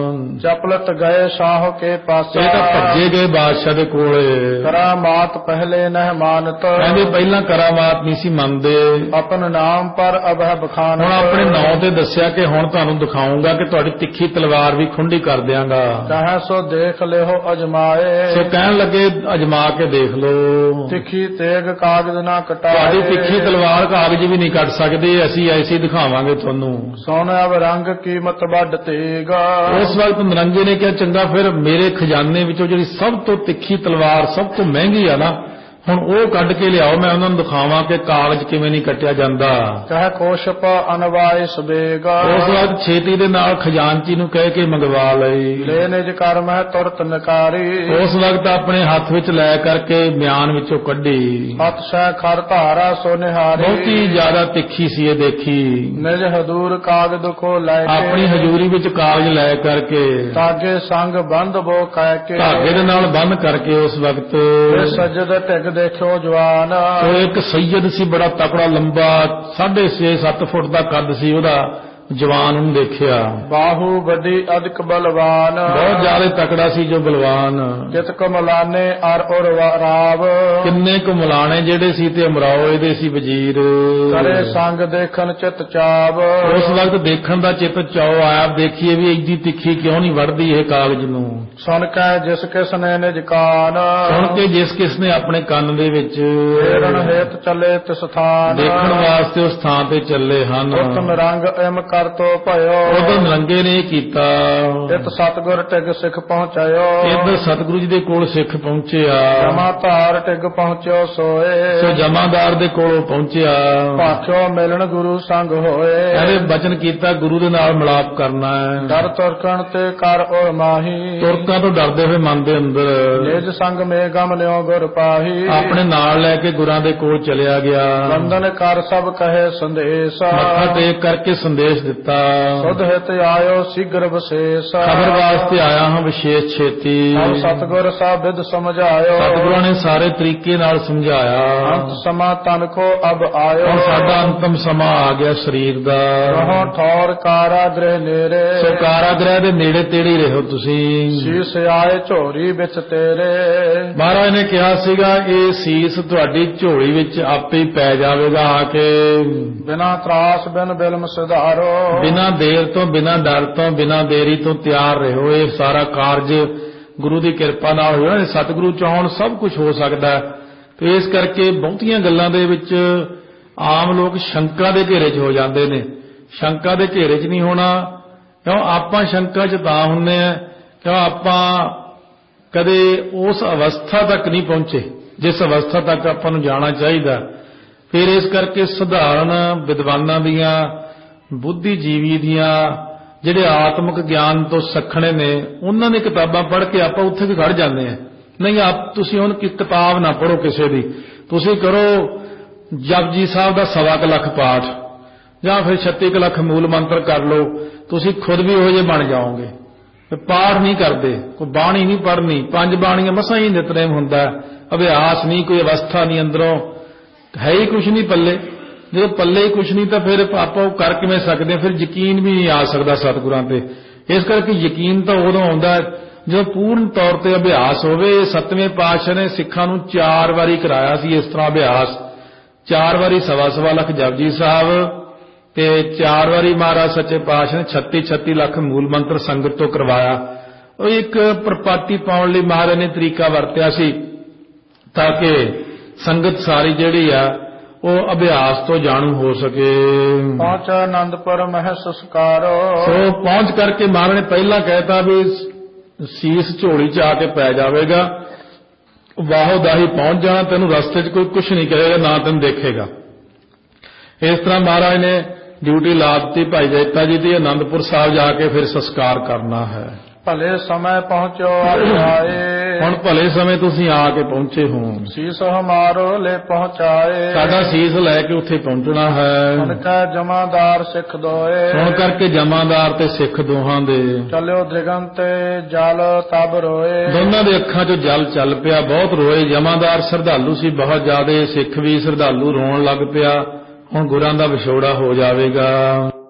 ਚਪਲਤ ਗਏ ਸਾਹ ਕੇ ਪਾਸੇ। ਇਹ ਤਾਂ ਭੱਜੇ ਗਏ ਬਾਦਸ਼ਾਹ ਦੇ ਕੋਲੇ। ਕਰਾਮਾਤ ਪਹਿਲੇ ਨਹਿ ਮਾਨਤ। ਕਹਿੰਦੇ ਪਹਿਲਾਂ ਕਰਾਮਾਤ ਨਹੀਂ ਸੀ ਮੰਨਦੇ। ਆਪਨ ਨਾਮ ਪਰ ਅਭੈ ਬਖਾਨ। ਹੁਣ ਆਪਣੇ ਨਾਂ ਤੇ ਦੱਸਿਆ ਕਿ ਹੁਣ ਤੁਹਾਨੂੰ ਦਿਖਾਉਂਗਾ ਕਿ ਤੁਹਾਡੀ ਤਿੱਖੀ ਤਲਵਾਰ ਵੀ ਖੁੰਡੀ ਕਰ ਦਿਆਂਗਾ। ਕਹੈ ਸੋ ਦੇਖ ਲਿਓ ਅਜਮਾਏ। ਸੋ ਕਹਿਣ ਲੱਗੇ ਅਜਮਾ ਕੇ ਦੇਖ ਲਓ। ਤਿੱਖੀ ਤੇਗ ਕਾਗਜ਼ ਨਾ ਕਟਾਏ। ਤੁਹਾਡੀ ਤਿੱਖੀ ਤਲਵਾਰ ਕਾਗਜ਼ ਵੀ ਨਹੀਂ ਕੱਟ ਸਕਦੇ। ਅਸੀਂ ਐਸੀ ਦਿਖਾਵਾਂਗੇ ਤੁਹਾਨੂੰ। ਸੋਨਾ ਰੰਗ ਕੀਮਤ ਵੱਡ ਤੇਗਾ। ਉਸ ਵਕਤ ਨਰੰਗੇ ਨੇ ਕਿਹਾ ਚੰਗਾ ਫਿਰ ਮੇਰੇ ਖਜ਼ਾਨੇ ਵਿੱਚੋਂ ਜਿਹੜੀ ਸਭ ਤੋਂ ਤਿੱਖੀ ਤਲਵਾਰ ਸਭ ਤੋਂ ਮਹਿੰਗੀ ਆ ਨਾ ਹੁਣ ਉਹ ਕੱਢ ਕੇ ਲਿਆਓ। ਮੈਂ ਉਹਨਾਂ ਨੂੰ ਦਿਖਾਵਾਂ ਕਿ ਕਾਗਜ਼ ਕਿਵੇਂ ਨਹੀਂ ਕੱਟਿਆ ਜਾਂਦਾ। ਕਹੇ ਕੋਸ਼ਪ ਅਨਵਾਇ ਸਬੇਗਾ। ਉਸ ਵਕਤ ਛੇਤੀ ਦੇ ਨਾਲ ਖਜ਼ਾਨਚੀ ਨੂੰ ਕਹਿ ਕੇ ਮੰਗਵਾ ਲਈ। ਲੈ ਨਿਜ ਕਰਮ ਹੈ ਤੁਰਤ ਨਕਾਰੀ। ਉਸ ਵਕਤ ਆਪਣੇ ਹੱਥ ਵਿੱਚ ਲੈ ਕਰਕੇ ਬਿਆਨ ਵਿੱਚੋਂ ਕੱਢੀ। ਹੱਥ ਸਹਿ ਖਰ ਧਾਰਾ ਸੋ ਨਿਹਾਰੀ। ਬਹੁਤੀ ਜ਼ਿਆਦਾ ਤਿੱਖੀ ਸੀ ਇਹ ਦੇਖੀ। ਨਿਜ ਹਦੂਰ ਕਾਗਜ਼ ਕੋ ਲੈ ਕੇ। ਆਪਣੀ ਹਜ਼ੂਰੀ ਵਿੱਚ ਕਾਗਜ਼ ਲੈ ਕਰਕੇ ਤਾਗੇ ਸੰਗ ਬੰਧ ਬੋ ਕਹਿ ਕੇ। ਧਾਗੇ ਦੇ ਨਾਲ ਬੰਨ ਕਰਕੇ ਉਸ ਵਕਤ ਸਜਦ ਢਿੱਗ ਦੇਖਿਓ ਜਵਾਨ। ਉਹ ਇੱਕ ਸੈਯਦ ਸੀ ਬੜਾ ਤਕੜਾ ਲੰਬਾ ਸਾਢੇ ਛੇ ਸੱਤ ਫੁੱਟ ਦਾ ਕੱਦ ਸੀ ਉਹਦਾ। ਜਵਾਨ ਨੂੰ ਦੇਖਿਆ ਬਾਹੂ ਵੱਡੀ ਅਧਿਕ ਬਲਵਾਨ। ਬਹੁਤ ਜ਼ਿਆਦਾ ਤਕੜਾ ਸੀ ਜੋ ਬਲਵਾਨ। ਕਿਤ ਕਮਲਾਨੇ ਅਰ ਔਰ ਰਾਵ। ਕਿੰਨੇ ਕੁ ਮਲਾਣੇ ਜਿਹੜੇ ਸੀ ਤੇ ਅਮਰਾਓ ਇਹਦੇ ਸੀ ਵਜ਼ੀਰ। ਕਰੇ ਸੰਗ ਦੇਖਣ ਚਿਤ ਚਾਵ। ਉਸ ਵਕਤ ਦੇਖਣ ਦਾ ਚਿੱਤ ਚਾਉ ਆਇਆ ਦੇਖੀਏ ਵੀ ਇੱਡੀ ਤਿੱਖੀ ਕਿਉਂ ਨਹੀਂ ਵੜਦੀ ਇਹ ਕਾਗਜ਼ ਨੂੰ। ਸੁਣ ਕੇ ਜਿਸ ਕਿਸ ਨੇ ਨਿਜ ਕਾਨ। ਸੁਣ ਕੇ ਜਿਸ ਕਿਸ ਨੇ ਆਪਣੇ ਕੰਨ ਦੇ ਵਿੱਚ ਫੇਰਨ ਹੇਤ ਚੱਲੇ ਤਿਸ ਥਾਨ। ਦੇਖਣ ਵਾਸਤੇ ਉਸ ਥਾਂ ਤੇ ਚੱਲੇ ਹਨ। ਉਤਮ ਰੰਗ ਇਮ ਕਰ ਤੋ ਭਇਓ। ਉਦੋਂ ਨਰੰਗੇ ਨੇ ਕੀਤਾ। ਇਤ ਸਤਿਗੁਰ ਟਿਗ ਸਿੱਖ ਪਹੁੰਚਾਇਓ। ਇੱਧਰ ਸਤਿਗੁਰੂ ਜੀ ਦੇ ਕੋਲ ਸਿੱਖ ਪਹੁੰਚਿਆ। ਜਮਾ ਧਾਰ ਟਿਗ ਪਹੁੰਚਿਓ ਸੋਏ। ਸੋ ਜਮਾਦਾਰ ਦੇ ਕੋਲੋਂ ਪਹੁੰਚਿਆ। ਭਾਖਿਓ ਮਿਲਣ ਗੁਰੂ ਸੰਗ ਹੋਏ। ਇਹਨੇ ਬਚਨ ਕੀਤਾ ਗੁਰੂ ਦੇ ਨਾਲ ਮਿਲਾਪ ਕਰਨਾ ਹੈ। ਡਰ ਤੁਰਕਣ ਤੇ ਕਰ ਔਰ ਮਾਹੀ। ਤੁਰਕਾਂ ਤੋਂ ਡਰਦੇ ਹੋਏ ਮਨ ਦੇ ਅੰਦਰ ਨਿਜ ਸੰਗ ਮੇ ਗਮ ਲਿਓ ਗੁਰ ਪਾਹੀ। ਆਪਣੇ ਨਾਲ ਲੈ ਕੇ ਗੁਰਾਂ ਦੇ ਕੋਲ ਚਲਿਆ ਗਿਆ। ਬੰਦਨ ਕਰ ਸਭ ਕਹੇ ਸੰਦੇਸ਼। ਮੱਥਾ ਟੇਕ ਕਰਕੇ ਸੰਦੇਸ਼ ਦਿੱਤਾ। ਸੁਧ ਹਿਤ ਆਇਓ ਸੀਗਰ ਵਿਸ਼ੇਸ਼। ਖਬਰ ਵਾਸਤੇ ਆਇਆ ਹਾਂ ਵਿਸ਼ੇਸ਼ ਛੇਤੀ। ਸਭ ਸਤਿਗੁਰ ਸਭ ਵਿਦ ਸਮਝਾਇਓ। ਸਤਿਗੁਰਾਂ ਨੇ ਸਾਰੇ ਤਰੀਕੇ ਨਾਲ ਸਮਝਾਇਆ। ਅੰਤ ਸਮਾ ਤਨ ਕੋ ਅਬ ਆਇਓ। ਹੁਣ ਸਾਡਾ ਅੰਤਮ ਸਮਾਂ ਆ ਗਿਆ ਸਰੀਰ ਦਾ। ਰਹੋ ਠੌਰ ਕਾਰਾਗ੍ਰਹਿ ਨੇੜੇ। ਸੋ ਕਾਰਾਗ੍ਰਹਿ ਦੇ ਨੇੜੇ ਤੇੜੇ ਰਹੋ ਤੁਸੀਂ। ਸੀਸ ਆਏ ਝੋਰੀ ਵਿੱਚ ਤੇਰੇ। ਮਹਾਰਾਜ ਨੇ ਕਿਹਾ ਸੀਗਾ ਇਹ ਸੀਸ ਤੁਹਾਡੀ ਝੋਲੀ ਵਿੱਚ ਆਪੇ ਹੀ ਪੈ ਜਾਵੇਗਾ ਆ ਕੇ। ਬਿਨਾ ਤਰਾਸ ਬਿਨ ਬਿਲਮ ਸਿਧਾਰੋ। ਬਿਨਾਂ ਦੇਰ ਤੋਂ ਬਿਨਾਂ ਡਰ ਤੋਂ ਬਿਨਾਂ ਦੇਰੀ ਤੋਂ ਤਿਆਰ ਰਹੋ। ਇਹ ਸਾਰਾ ਕਾਰਜ ਗੁਰੂ ਦੀ ਕਿਰਪਾ ਨਾਲ ਹੋਇਆ। ਸਤਿਗੁਰੂ ਚਾਹਣ ਸਭ ਕੁਝ ਹੋ ਸਕਦਾ। ਤੇ ਇਸ ਕਰਕੇ ਬਹੁਤੀਆਂ ਗੱਲਾਂ ਦੇ ਵਿੱਚ ਆਮ ਲੋਕ ਸ਼ੰਕਾ ਦੇ ਘੇਰੇ 'ਚ ਹੋ ਜਾਂਦੇ ਨੇ। ਸ਼ੰਕਾ ਦੇ ਘੇਰੇ 'ਚ ਨਹੀਂ ਹੋਣਾ ਕਿਉਂ ਆਪਾਂ ਸ਼ੰਕਾ 'ਚ ਤਾਂ ਹੁੰਨੇ ਆ ਕਿਉਂ ਆਪਾਂ ਕਦੇ ਉਸ ਅਵਸਥਾ ਤੱਕ ਨਹੀਂ ਪਹੁੰਚੇ ਜਿਸ ਅਵਸਥਾ ਤੱਕ ਆਪਾਂ ਨੂੰ ਜਾਣਾ ਚਾਹੀਦਾ। ਫਿਰ ਇਸ ਕਰਕੇ ਸਧਾਰਨ ਵਿਦਵਾਨਾਂ ਦੀਆਂ ਬੁੱਧੀਜੀਵੀ ਦੀਆਂ ਜਿਹੜੇ ਆਤਮਿਕ ਗਿਆਨ ਤੋਂ ਸੱਖਣੇ ਨੇ ਉਹਨਾਂ ਨੇ ਕਿਤਾਬਾਂ ਪੜ੍ਹ ਕੇ ਆਪਾਂ ਉੱਥੇ ਵੀ ਖੜ ਜਾਂਦੇ ਆ। ਨਹੀਂ ਆਪ ਤੁਸੀਂ ਹੁਣ ਕਿ ਕਿਤਾਬ ਨਾ ਪੜ੍ਹੋ ਕਿਸੇ ਦੀ। ਤੁਸੀਂ ਕਰੋ ਜਪਜੀ ਸਾਹਿਬ ਦਾ ਸਵਾ ਕੁ ਲੱਖ ਪਾਠ ਜਾਂ ਫਿਰ ਛੱਤੀ ਕੁ ਲੱਖ ਮੂਲ ਮੰਤਰ ਕਰ ਲਓ। ਤੁਸੀਂ ਖੁਦ ਵੀ ਉਹੋ ਜਿਹੇ ਬਣ ਜਾਓਗੇ। ਪਾਠ ਨਹੀਂ ਕਰਦੇ ਕੋਈ ਬਾਣੀ ਨਹੀਂ ਪੜ੍ਹਨੀ। ਪੰਜ ਬਾਣੀਆਂ ਮਸਾਂ ਹੀ ਨਿਤਨੇਮ ਹੁੰਦਾ। ਅਭਿਆਸ ਨਹੀਂ ਕੋਈ ਅਵਸਥਾ ਨਹੀਂ ਅੰਦਰੋਂ ਹੈ ਹੀ ਕੁਛ ਨਹੀਂ ਪੱਲੇ। ਜਦੋਂ ਪੱਲੇ ਹੀ ਕੁਛ ਨਹੀਂ ਤਾਂ ਫਿਰ ਆਪਾਂ ਉਹ ਕਰ ਕਿਵੇਂ ਸਕਦੇ ਹਾਂ। ਫਿਰ ਯਕੀਨ ਵੀ ਨਹੀਂ ਆ ਸਕਦਾ ਸਤਿਗੁਰਾਂ ਤੇ। ਇਸ ਕਰਕੇ ਯਕੀਨ ਤਾਂ ਉਦੋਂ ਆਉਂਦਾ ਜਦੋਂ ਪੂਰਨ ਤੌਰ ਤੇ ਅਭਿਆਸ ਹੋਵੇ। ਸੱਤਵੇਂ ਪਾਤਸ਼ਾਹ ਨੇ ਸਿੱਖਾਂ ਨੂੰ ਚਾਰ ਵਾਰੀ ਕਰਾਇਆ ਸੀ ਇਸ ਤਰ੍ਹਾਂ ਅਭਿਆਸ। ਚਾਰ ਵਾਰੀ ਸਵਾ ਸਵਾ ਲੱਖ ਜਪਜੀ ਸਾਹਿਬ ਤੇ ਚਾਰ ਵਾਰੀ ਮਹਾਰਾਜ ਸੱਚੇ ਪਾਤਸ਼ਾਹ ਨੇ ਛੱਤੀ ਛੱਤੀ ਲੱਖ ਮੂਲ ਮੰਤਰ ਸੰਗਤ ਤੋਂ ਕਰਵਾਇਆ। ਉਹ ਇੱਕ ਪ੍ਰਪਾਤੀ ਪਾਉਣ ਲਈ ਮਹਾਰਾਜ ਨੇ ਤਰੀਕਾ ਵਰਤਿਆ ਸੀ ਤਾਂ ਕਿ ਸੰਗਤ ਸਾਰੀ ਜਿਹੜੀ ਆ ਉਹ ਅਭਿਆਸ ਤੋਂ ਜਾਣੂ ਹੋ ਸਕੇ। ਪਹੁੰਚ ਆਨੰਦਪੁਰ ਮਹਿ ਸੰਸਕਾਰੋ। ਸੋ ਪਹੁੰਚ ਕਰਕੇ ਮਹਾਰਾਜ ਨੇ ਪਹਿਲਾਂ ਕਹਿਤਾ ਵੀ ਸੀਸ ਝੋਲੀ 'ਚ ਆ ਕੇ ਪੈ ਜਾਵੇਗਾ। ਵਾਹੋ ਦਾਹੀ ਪਹੁੰਚ ਜਾਣਾ। ਤੈਨੂੰ ਰਸਤੇ 'ਚ ਕੋਈ ਕੁਛ ਨਹੀਂ ਕਹੇਗਾ ਨਾ ਤੈਨੂੰ ਦੇਖੇਗਾ। ਇਸ ਤਰ੍ਹਾਂ ਮਹਾਰਾਜ ਨੇ ਡਿਊਟੀ ਲਾ ਦਿੱਤੀ ਭਾਈ ਜੈਤਾ ਜੀ ਦੀ। ਆਨੰਦਪੁਰ ਸਾਹਿਬ ਜਾ ਕੇ ਫਿਰ ਸੰਸਕਾਰ ਕਰਨਾ ਹੈ। ਭਲੇ ਸਮੇਂ ਪਹੁੰਚੋ ਆਏ। ਹੁਣ ਭਲੇ ਸਮੇਂ ਤੁਸੀਂ ਆ ਕੇ ਪਹੁੰਚੇ ਹੋ। ਸੀਸ ਹਮਾਰੋ ਲੈ ਪਹੁੰਚਾਏ, ਸਾਡਾ ਸੀਸ ਲੈ ਕੇ ਉੱਥੇ ਪਹੁੰਚਣਾ ਹੈ। ਸੁਣ ਕੇ ਜਮਾਦਾਰ ਸਿੱਖ ਦੋਏ, ਸੁਣ ਕਰਕੇ ਜਮਾਦਾਰ ਤੇ ਸਿੱਖ ਦੋਹਾਂ ਦੇ ਚਲਿਓ ਦਿਗੰਤ ਜਲ ਤਬ ਰੋਏ। ਦੋਨਾਂ ਦੇ ਅੱਖਾਂ 'ਚੋਂ ਜਲ ਚੱਲ ਪਿਆ, ਬਹੁਤ ਰੋਏ। ਜਮਾਦਾਰ ਸ਼ਰਧਾਲੂ ਸੀ ਬਹੁਤ ਜ਼ਿਆਦੇ, ਸਿੱਖ ਵੀ ਸ਼ਰਧਾਲੂ ਰੋਣ ਲੱਗ ਪਿਆ। ਹੁਣ ਗੁਰਾਂ ਦਾ ਵਿਛੋੜਾ ਹੋ ਜਾਵੇਗਾ।